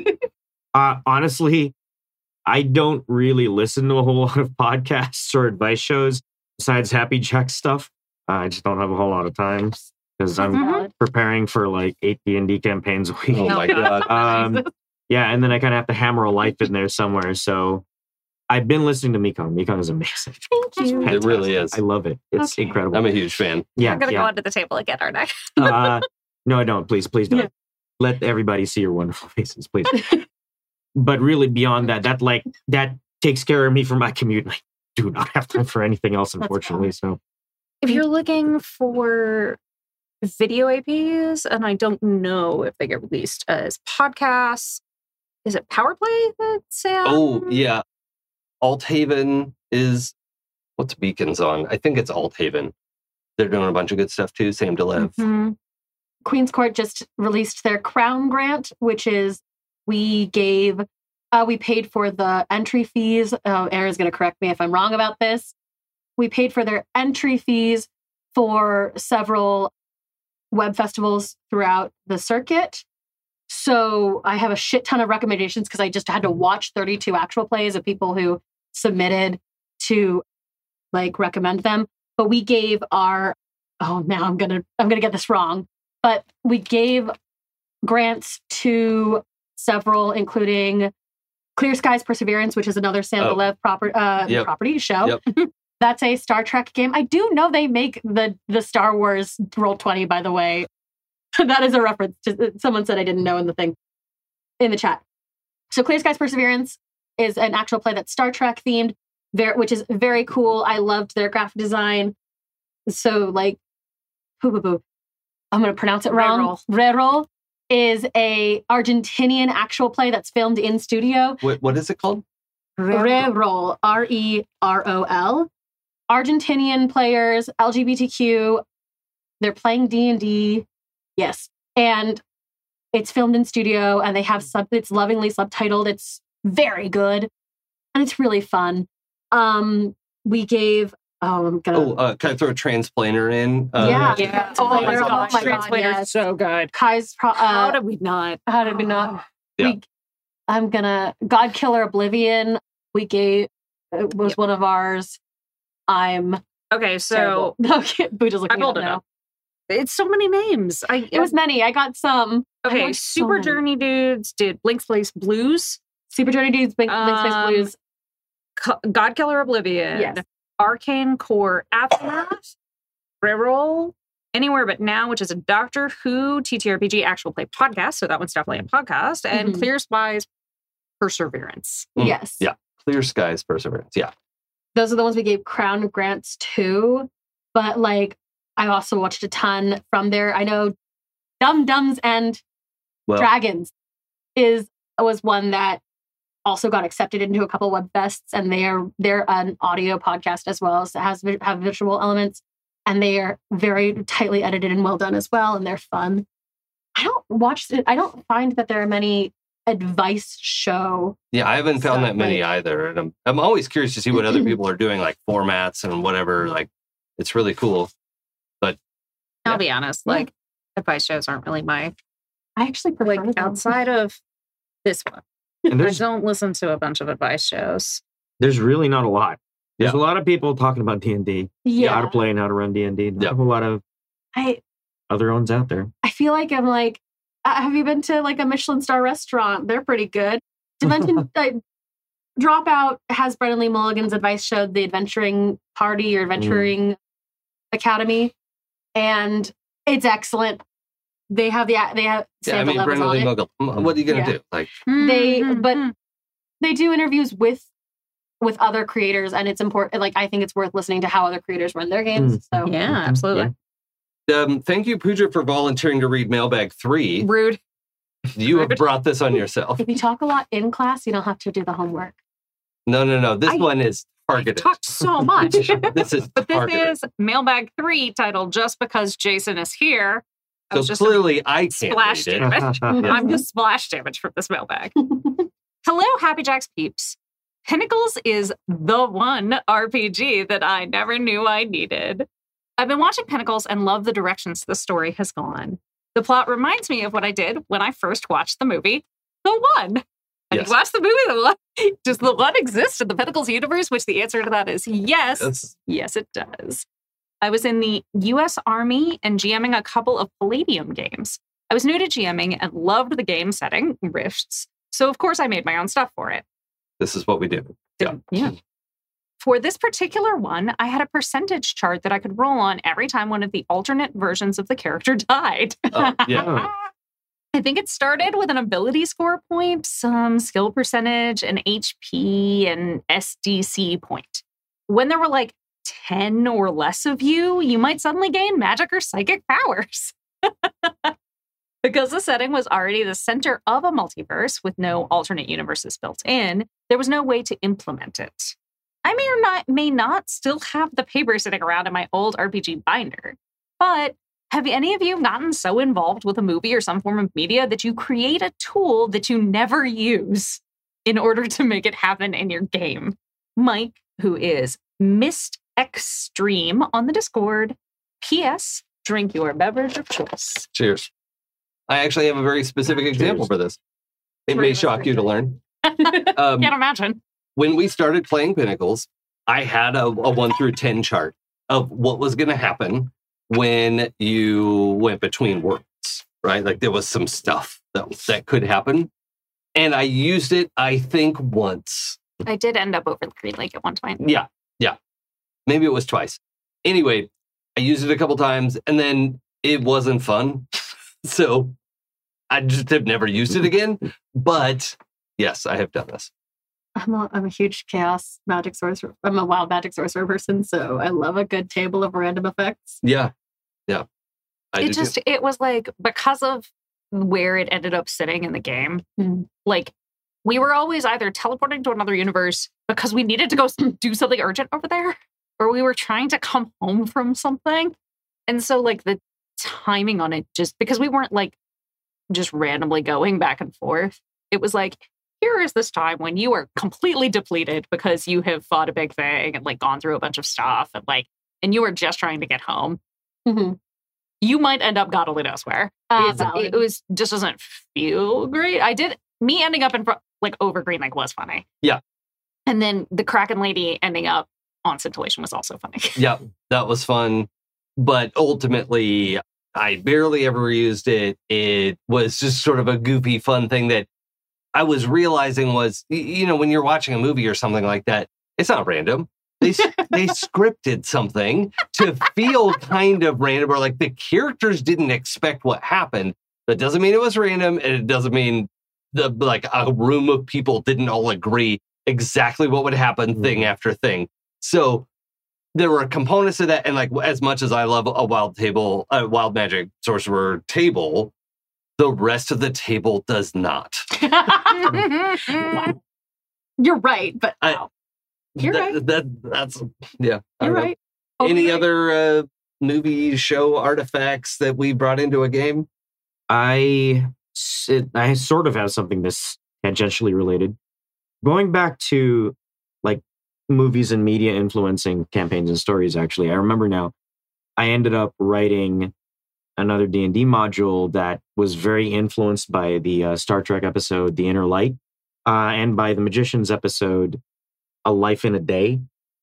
Uh, honestly, I don't really listen to a whole lot of podcasts or advice shows besides Happy Jack stuff. I just don't have a whole lot of time because I'm Mhm. preparing for like eight D and D campaigns a week. Oh my god. Um, yeah, and then I kind of have to hammer a life in there somewhere. So I've been listening to Mekong. Mekong is amazing. Thank you. It really is. I love it. It's Okay. incredible. I'm a huge fan. yeah, I'm going to yeah. go onto the table again, aren't I? uh, no, I don't. Please, please don't. Yeah. Let everybody see your wonderful faces, please. But really, beyond that, that like that takes care of me for my commute. I do not have time for anything else, unfortunately. So If you're looking for video A Ps, and I don't know if they get released as podcasts, is it PowerPlay that Sam? Oh yeah, Althaven is what's Beacons on? I think it's Althaven. They're doing a bunch of good stuff too. Sam DeLev. Mhm. Queen's Court just released their Crown Grant, which is we gave, uh, we paid for the entry fees. Oh, Aaron's going to correct me if I'm wrong about this. We paid for their entry fees for several web festivals throughout the circuit. So I have a shit ton of recommendations because I just had to watch thirty-two actual plays of people who submitted to like recommend them. But we gave our, oh, now I'm going to, I'm going to get this wrong. But we gave grants to several, including Clear Skies Perseverance, which is another Sam Oh. DeLev proper, uh, Yep. property show. Yep. That's a Star Trek game. I do know they make the the Star Wars Roll twenty, by the way. That is a reference to someone said I didn't know in the thing in the chat. So Clear Skies Perseverance is an actual play that's Star Trek themed, very, which is very cool. I loved their graphic design. So like, boo boo boo. I'm going to pronounce it wrong. Rerol is a Argentinian actual play that's filmed in studio. What, what is it called? Rerol, R E R O L. Argentinian players, L G B T Q. They're playing D and D. Yes. And it's filmed in studio and they have sub, it's lovingly subtitled. It's very good. And it's really fun. Um, we gave, oh, I'm going to. Oh, uh, can I throw a transplaner in? Uh, Yeah. Yeah. Oh my my God. God. Oh my Translator's God, yes. so good. Kai's pro, uh, How did we not? how did we not? Yeah. We, I'm gonna God Killer Oblivion. We gave it was Yep. one of ours. I'm Okay, so terrible. Okay, Boo just looking I pulled it up it now. up. It's so many names. I It was many. I got some. okay. watched so Super many. Journey Dudes did Blink's Place Blues, Super Journey Dudes, Blink, Blink Space Um, Blues. Co- God Killer Oblivion, Yes. Arcane Core Aftermath, Reroll, Anywhere But Now, which is a Doctor Who T T R P G actual play podcast. So that one's definitely a podcast. And Mhm. Clear Spies Perseverance. Mm, Yes. yeah. Clear Skies Perseverance. Yeah. Those are the ones we gave Crown grants to. But like, I also watched a ton from there. I know Dum Dums and Well, Dragons is was one that also got accepted into a couple web fests, and they are they're an audio podcast as well, so it has vi- have visual elements, and they are very tightly edited and well done as well, and they're fun. I don't watch it. I don't find that there are many advice show. yeah, I haven't found Stuff that many like- either. And I'm, I'm always curious to see what other people are doing, like formats and whatever. Like, it's really cool. I'll Yeah. be honest, Yeah. like advice shows aren't really my I actually prefer like them. outside of this one. And I there's don't listen to a bunch of advice shows. there's really not a lot. There's Yeah. a lot of people talking about D and D, Yeah. how to play and how to run D and D. Not Yeah. a whole lot of I other ones out there. I feel like I'm like, uh, have you been to like a Michelin star restaurant? They're pretty good. Dimension uh, Dropout has Brennan Lee Mulligan's advice showed the adventuring party or adventuring academy, and it's excellent. They have the they have Yeah, I sample mean, levels Brendan on Lee it. Mogul. What are you gonna Yeah. do? Like, They Mhm, but mhm. they do interviews with with other creators, and it's important. Like I think it's worth listening to how other creators run their games. Mm. So Yeah, Mhm. absolutely. um, thank you, Pooja, for volunteering to read Mailbag Three. Rude. You have Rude. brought this on yourself. if you talk a lot in class, you don't have to do the homework. No, no, no. This I- one is I targeted. talked so much. This is But targeted. this is Mailbag three titled Just Because Jason is Here. I so was just clearly, I can't splash read it. damage. Yeah. I'm just splash damage from this mailbag. Hello, Happy Jacks peeps. Pinnacles is the one R P G that I never knew I needed. I've been watching Pinnacles and love the directions the story has gone. The plot reminds me of what I did when I first watched the movie, The One. I Yes. watched the movie, The One. Does The One exist in the Pinnacles universe? Which the answer to that is yes. That's- Yes, it does. I was in the U S Army and GMing a couple of Palladium games. I was new to GMing and loved the game setting, Rifts, so of course I made my own stuff for it. This is what we do. Yeah. Yeah. For this particular one, I had a percentage chart that I could roll on every time one of the alternate versions of the character died. Oh, yeah. Oh. I think it started with an ability score point, some skill percentage, an H P, and S D C point. When there were like ten or less of you, you might suddenly gain magic or psychic powers. Because the setting was already the center of a multiverse with no alternate universes built in, there was no way to implement it. I may or not may not still have the paper sitting around in my old R P G binder, but have any of you gotten so involved with a movie or some form of media that you create a tool that you never use in order to make it happen in your game? Mike, who is Mist Extreme on the Discord. P S. Drink your beverage of choice. Cheers. I actually have a very specific example Cheers. for this. It Three may of us shock are you to learn. Um, Can't imagine. when we started playing Pinnacles, I had a, a one through ten chart of what was going to happen when you went between worlds, right? Like there was some stuff that, that could happen. And I used it, I think, once. I did end up over the Green Lake at one point. Yeah, yeah. Maybe it was twice. Anyway, I used it a couple times and then it wasn't fun. So I just have never used it again. But yes, I have done this. I'm a, I'm a huge chaos magic sorcerer. I'm a wild magic sorcerer person, so I love a good table of random effects. Yeah, yeah. I It do just, too. it was like, because of where it ended up sitting in the game, Mm. like, we were always either teleporting to another universe because we needed to go s- do something urgent over there, or we were trying to come home from something. And so, like, the timing on it just, because we weren't, like, just randomly going back and forth, it was like, here is this time when you are completely depleted because you have fought a big thing and, like, gone through a bunch of stuff and, like, and you are just trying to get home. Mhm. You might end up God only knows where. Ah, It's- valid. it was just doesn't feel great. I did me ending up in front, like over Green Lake was funny. Yeah. And then the Kraken lady ending up on Scintillation was also funny. Yeah, that was fun. But ultimately, I barely ever used it. It was just sort of a goofy, fun thing that I was realizing was, y- you know, when you're watching a movie or something like that, it's not random. They s- they scripted something to feel kind of random, or like the characters didn't expect what happened. That doesn't mean it was random, and it doesn't mean the like a room of people didn't all agree exactly what would happen, thing after thing. So there were components of that, and like as much as I love a wild table, a wild magic sorcerer table, the rest of the table does not. You're right, but I- wow. You're that, right. that that's yeah. I You're don't know. right. Any Totally right. other uh, movie show artifacts that we brought into a game? I s- it, I sort of have something that's tangentially related. Going back to like movies and media influencing campaigns and stories, actually, I remember now. I ended up writing another D and D module that was very influenced by the uh, Star Trek episode "The Inner Light" uh, and by the Magicians episode "A Life in a Day."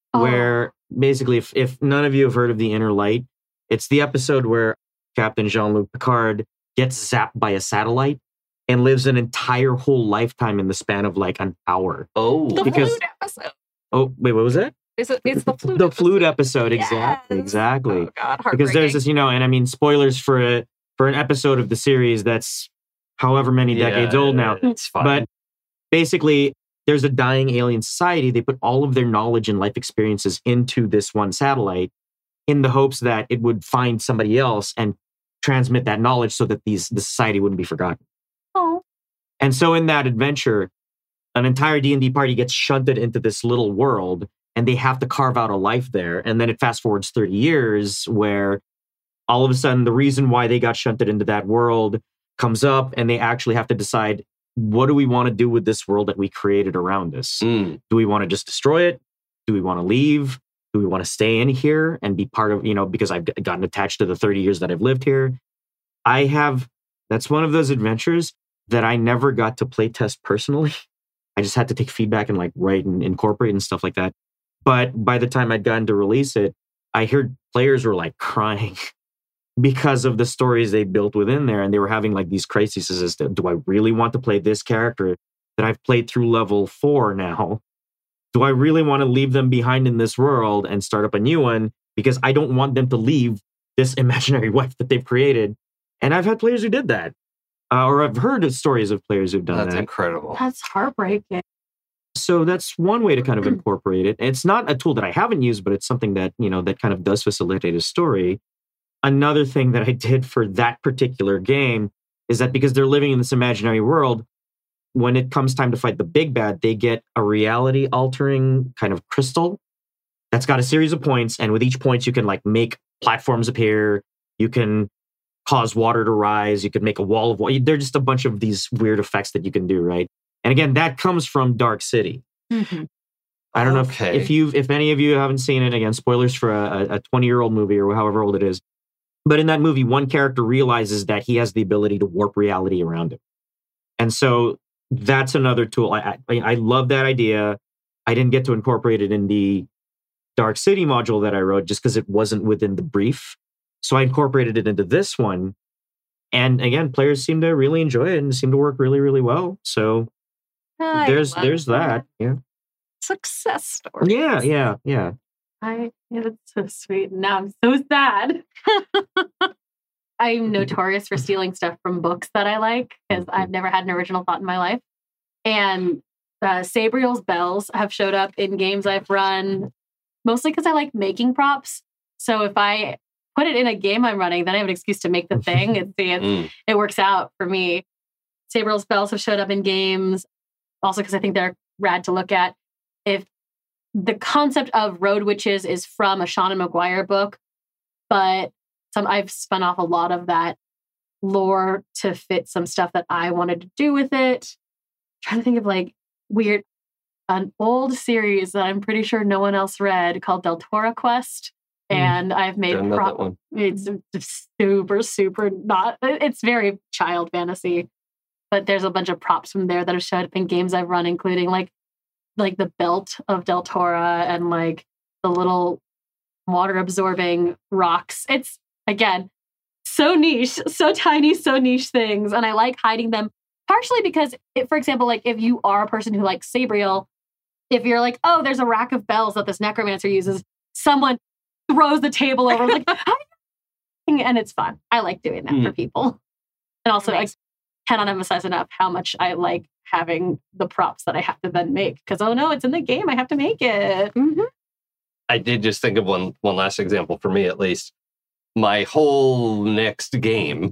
where basically, if, if none of you have heard of The Inner Light, it's the episode where Captain Jean-Luc Picard gets zapped by a satellite and lives an entire whole lifetime in the span of like an hour. Oh, The Because- flute episode. Oh, wait, what was that? Is it, it's the flute The episode. flute episode, exactly, Yes. exactly. Oh, God, Because there's heartbreaking. this, you know, and I mean, spoilers for a, for an episode of the series that's however many decades old now. It's fine. But basically, there's a dying alien society. They put all of their knowledge and life experiences into this one satellite in the hopes that it would find somebody else and transmit that knowledge so that these the society wouldn't be forgotten. Oh. And so in that adventure, an entire D and D party gets shunted into this little world and they have to carve out a life there. And then it fast forwards thirty years where all of a sudden the reason why they got shunted into that world comes up and they actually have to decide, what do we want to do with this world that we created around us? Mm. Do we want to just destroy it? Do we want to leave? Do we want to stay in here and be part of, you know, because I've gotten attached to the thirty years that I've lived here? I have, that's one of those adventures that I never got to play test personally. I just had to take feedback and like write and incorporate and stuff like that. But by the time I'd gotten to release it, I heard players were like crying because of the stories they built within there. And they were having like these crises as to, do I really want to play this character that I've played through level four now? Do I really want to leave them behind in this world and start up a new one? Because I don't want them to leave this imaginary wife that they've created. And I've had players who did that. Uh, or I've heard of stories of players who've done That's that. incredible. That's heartbreaking. So that's one way to kind of incorporate it. It's not a tool that I haven't used, but it's something that, you know, that kind of does facilitate a story. Another thing that I did for that particular game is that because they're living in this imaginary world, when it comes time to fight the big bad, they get a reality altering kind of crystal that's got a series of points. And with each point, you can like make platforms appear. You can cause water to rise. You could make a wall of water. They're just a bunch of these weird effects that you can do, right? And again, that comes from Dark City. Mhm. I don't know Okay. if, if you if any of you haven't seen it. Again, spoilers for a twenty-year-old movie or however old it is. But in that movie, one character realizes that he has the ability to warp reality around him. And so that's another tool. I, I, I love that idea. I didn't get to incorporate it in the Dark City module that I wrote just because it wasn't within the brief. So I incorporated it into this one. And again, players seem to really enjoy it and seem to work really, really well. So I there's love there's that. Yeah. Success story. Yeah, yeah, yeah. I yeah, that's so sweet. Now I'm so sad. I'm notorious for stealing stuff from books that I like because I've never had an original thought in my life. And uh, Sabriel's bells have showed up in games I've run, mostly because I like making props. So if I put it in a game I'm running, then I have an excuse to make the thing. and see it, Mm. it works out for me. Sabriel's bells have showed up in games, also because I think they're rad to look at. If the concept of road witches is from a Sean McGuire book, but some I've spun off a lot of that lore to fit some stuff that I wanted to do with it. I'm trying to think of like weird, an old series that I'm pretty sure no one else read called Deltora Quest. And I've made Don't know that prop. one. It's super, super not. It's very child fantasy, but there's a bunch of props from there that have showed up in games I've run, including like like the belt of Deltora and like the little water absorbing rocks. It's again so niche, so tiny, so niche things, and I like hiding them. Partially because, it, for example, like if you are a person who likes Sabriel, if you're like, oh, there's a rack of bells that this necromancer uses, someone throws the table over, like, and it's fun. I like doing that for people. And also, I cannot emphasize enough how much I like having the props that I have to then make. Because, oh no, it's in the game. I have to make it. Mhm. I did just think of one one last example for me, at least. My whole next game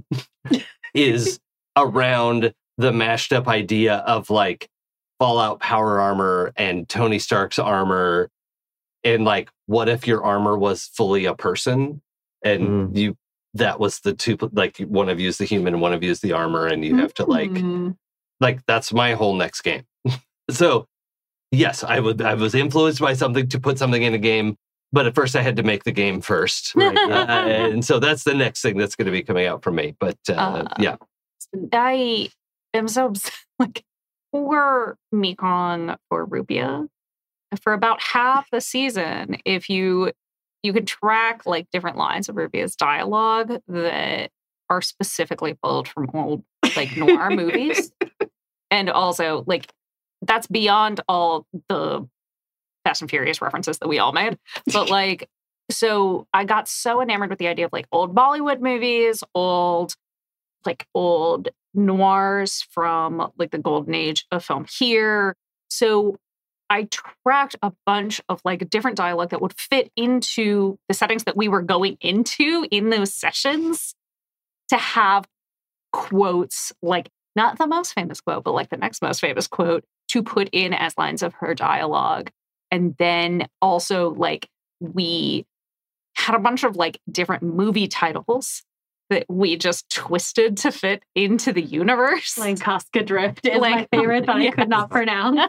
is around the mashed up idea of like Fallout power armor and Tony Stark's armor. And like, what if your armor was fully a person and Mm. you, that was the two, like one of you is the human and one of you is the armor, and you have to like, Mhm. like, that's my whole next game. So yes, I would, I was influenced by something to put something in a game, but at first I had to make the game first. Right. Uh, and so that's the next thing that's going to be coming out from me. But uh, Uh, yeah, I am so obs- like for Mekong or Rupia. for about half the season, if you you could track like different lines of Rubia's dialogue that are specifically pulled from old like noir movies. And also like that's beyond all the Fast and Furious references that we all made. But like, so I got so enamored with the idea of like old Bollywood movies, old, like old noirs from like the golden age of film here. So I tracked a bunch of like different dialogue that would fit into the settings that we were going into in those sessions to have quotes, like not the most famous quote, but like the next most famous quote to put in as lines of her dialogue. And then also like we had a bunch of like different movie titles that we just twisted to fit into the universe. Like Casca Drift is Like- my favorite, but Yes. I could not pronounce.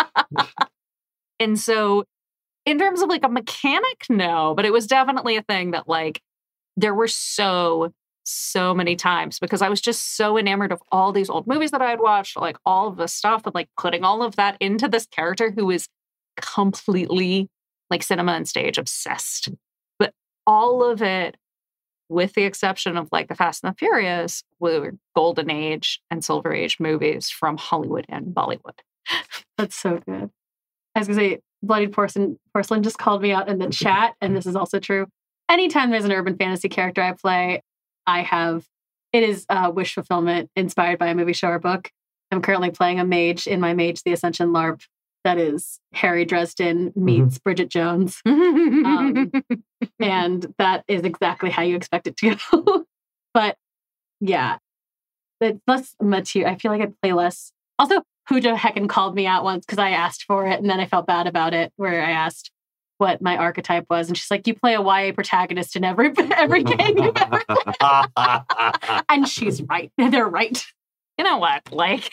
And so in terms of like a mechanic, no, but it was definitely a thing that like there were so, so many times because I was just so enamored of all these old movies that I had watched, like all of the stuff and like putting all of that into this character who is completely like cinema and stage obsessed. But all of it, with the exception of like the Fast and the Furious, were golden age and silver age movies from Hollywood and Bollywood. That's so good. I was going to say, Bloodied Porcelain, Porcelain just called me out in the chat, and this is also true. Anytime there's an urban fantasy character I play, I have, it is uh, wish fulfillment inspired by a movie, show, or book. I'm currently playing a mage in my Mage the Ascension LARP that is Harry Dresden meets Bridget Jones. Um, and that is exactly how you expect it to go. But yeah, it's less material. I feel like I play less. Also, Pooja heckin' called me out once because I asked for it and then I felt bad about it, where I asked what my archetype was. And she's like, you play a Y A protagonist in every every game you've ever played. And she's right. They're right. You know what? Like,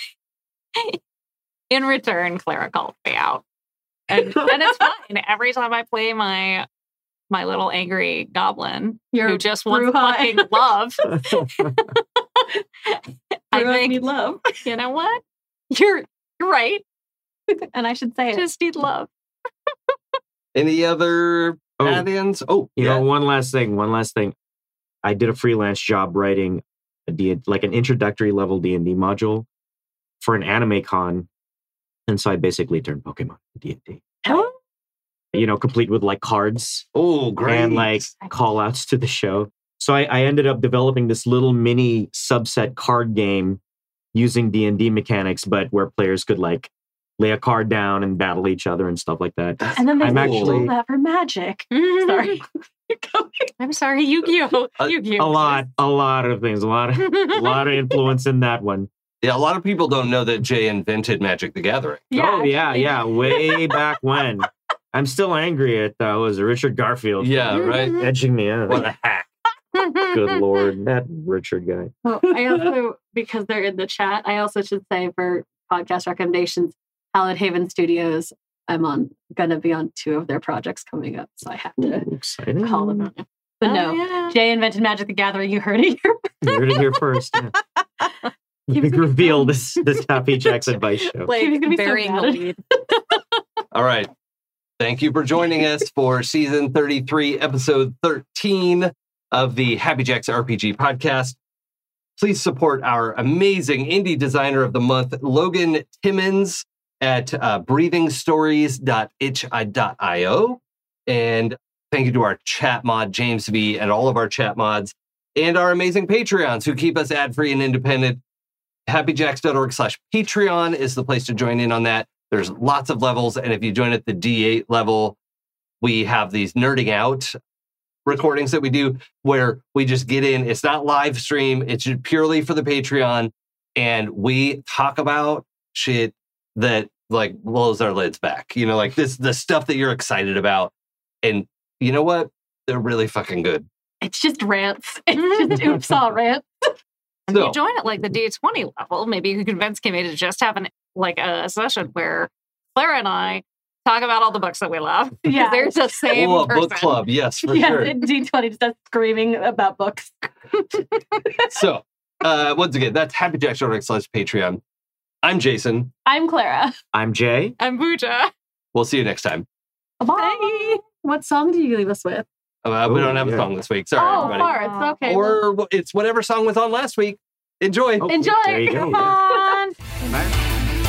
in return, Clara called me out. And, and it's fine. Every time I play my my little angry goblin You're who just wants Bruja. fucking love, I Brujas think, need love. you know what? You're, you're right. And I should say it. Just need love. Any other Oh. add-ins? Oh, You yeah. know, one last thing, one last thing. I did a freelance job writing a D, like an introductory level D and D module for an anime con. And so I basically turned Pokemon to D and D. Oh, You know, complete with like cards Oh, great. and like call outs to the show. So I, I ended up developing this little mini subset card game using D and D mechanics, but where players could like lay a card down and battle each other and stuff like that. That's and then they I'm cool. actually- stole that for magic. Sorry. I'm sorry, Yu-Gi-Oh! A- Yu-Gi-Oh! A lot, a lot of things, a lot of, a lot of influence in that one. Yeah, a lot of people don't know that Jay invented Magic the Gathering. oh yeah, actually. yeah, way back when. I'm still angry at uh, was it Richard Garfield? Yeah, right? edging me out. What a hack. Good lord, that Richard guy. Well, I also, because they're in the chat, I also should say for podcast recommendations, Hallowed Haven Studios, I'm on gonna be on two of their projects coming up, so I have to Ooh, exciting. call them out. But Oh, no, yeah. Jay invented Magic the Gathering. You heard it here. You heard it here first. Yeah. Big reveal this this Happy Jack's advice show. Like, She's gonna be so burying the mad. lead. All right. Thank you for joining us for season thirty-three, episode thirteen of the Happy Jacks R P G podcast. Please support our amazing indie designer of the month, Logan Timmons, at uh, breathing stories dot itch dot io. And thank you to our chat mod, James V, and all of our chat mods, and our amazing Patreons who keep us ad-free and independent. happyjacks.org slash Patreon is the place to join in on that. There's lots of levels, and if you join at the D eight level, we have these nerding out recordings that we do where we just get in. It's not live stream. It's just purely for the Patreon, and we talk about shit that like blows our lids back. You know, like this, the stuff that you're excited about, and you know what? They're really fucking good. It's just rants. It's just oops all rants. And So- you join at like the D twenty level, maybe you could convince Kimmy to just have an like a session where Clara and I talk about all the books that we love. Because Yeah. they're the same Oh, a person. book club, yes, for Yeah, sure. D twenty just starts screaming about books. So, uh, once again, that's happyjacks.org slash Patreon. I'm Jason. I'm Clara. I'm Jay. I'm Buja. We'll see you next time. Bye. What song do you leave us with? Uh, we Oh, don't have a yeah. song this week. Sorry, oh, everybody. farts. Okay. well, Or it's whatever song was on last week. Enjoy. Oh, Enjoy. There you go. Come on. Bye.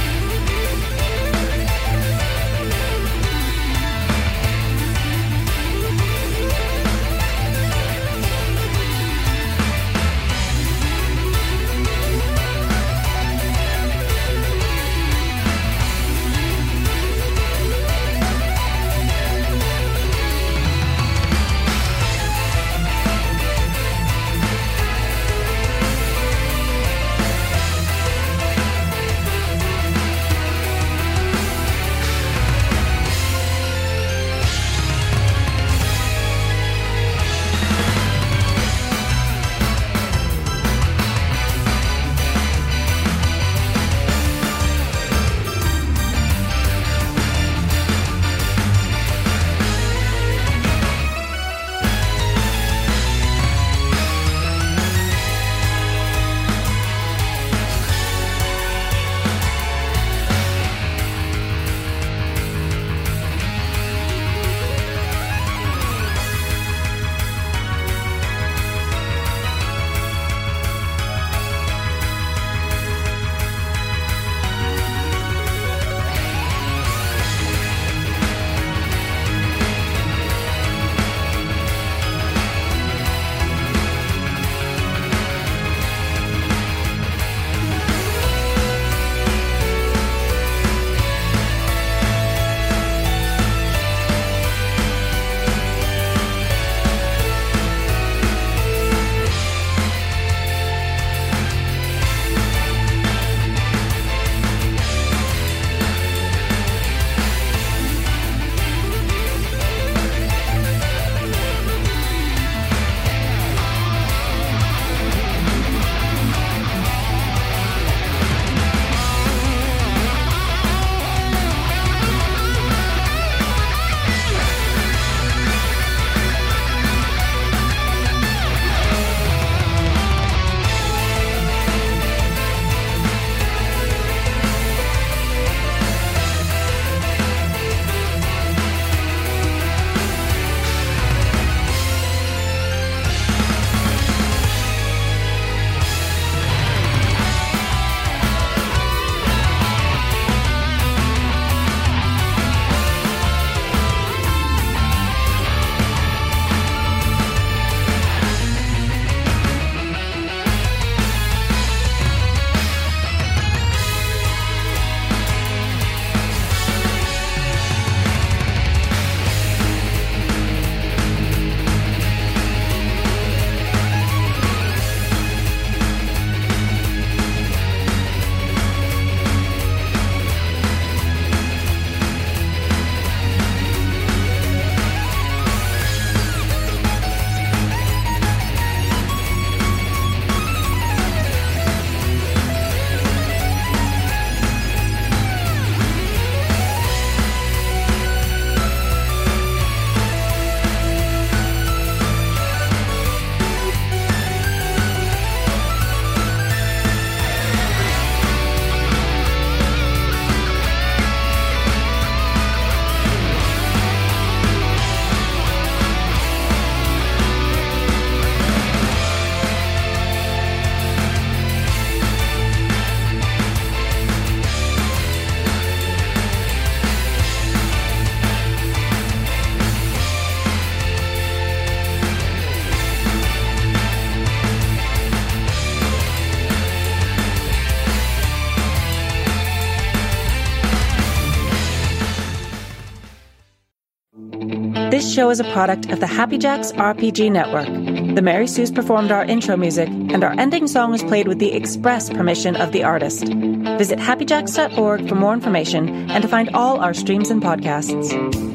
This show is a product of the Happy Jacks R P G Network. The Mary Sue's performed our intro music, and our ending song was played with the express permission of the artist. Visit happy jacks dot org for more information and to find all our streams and podcasts.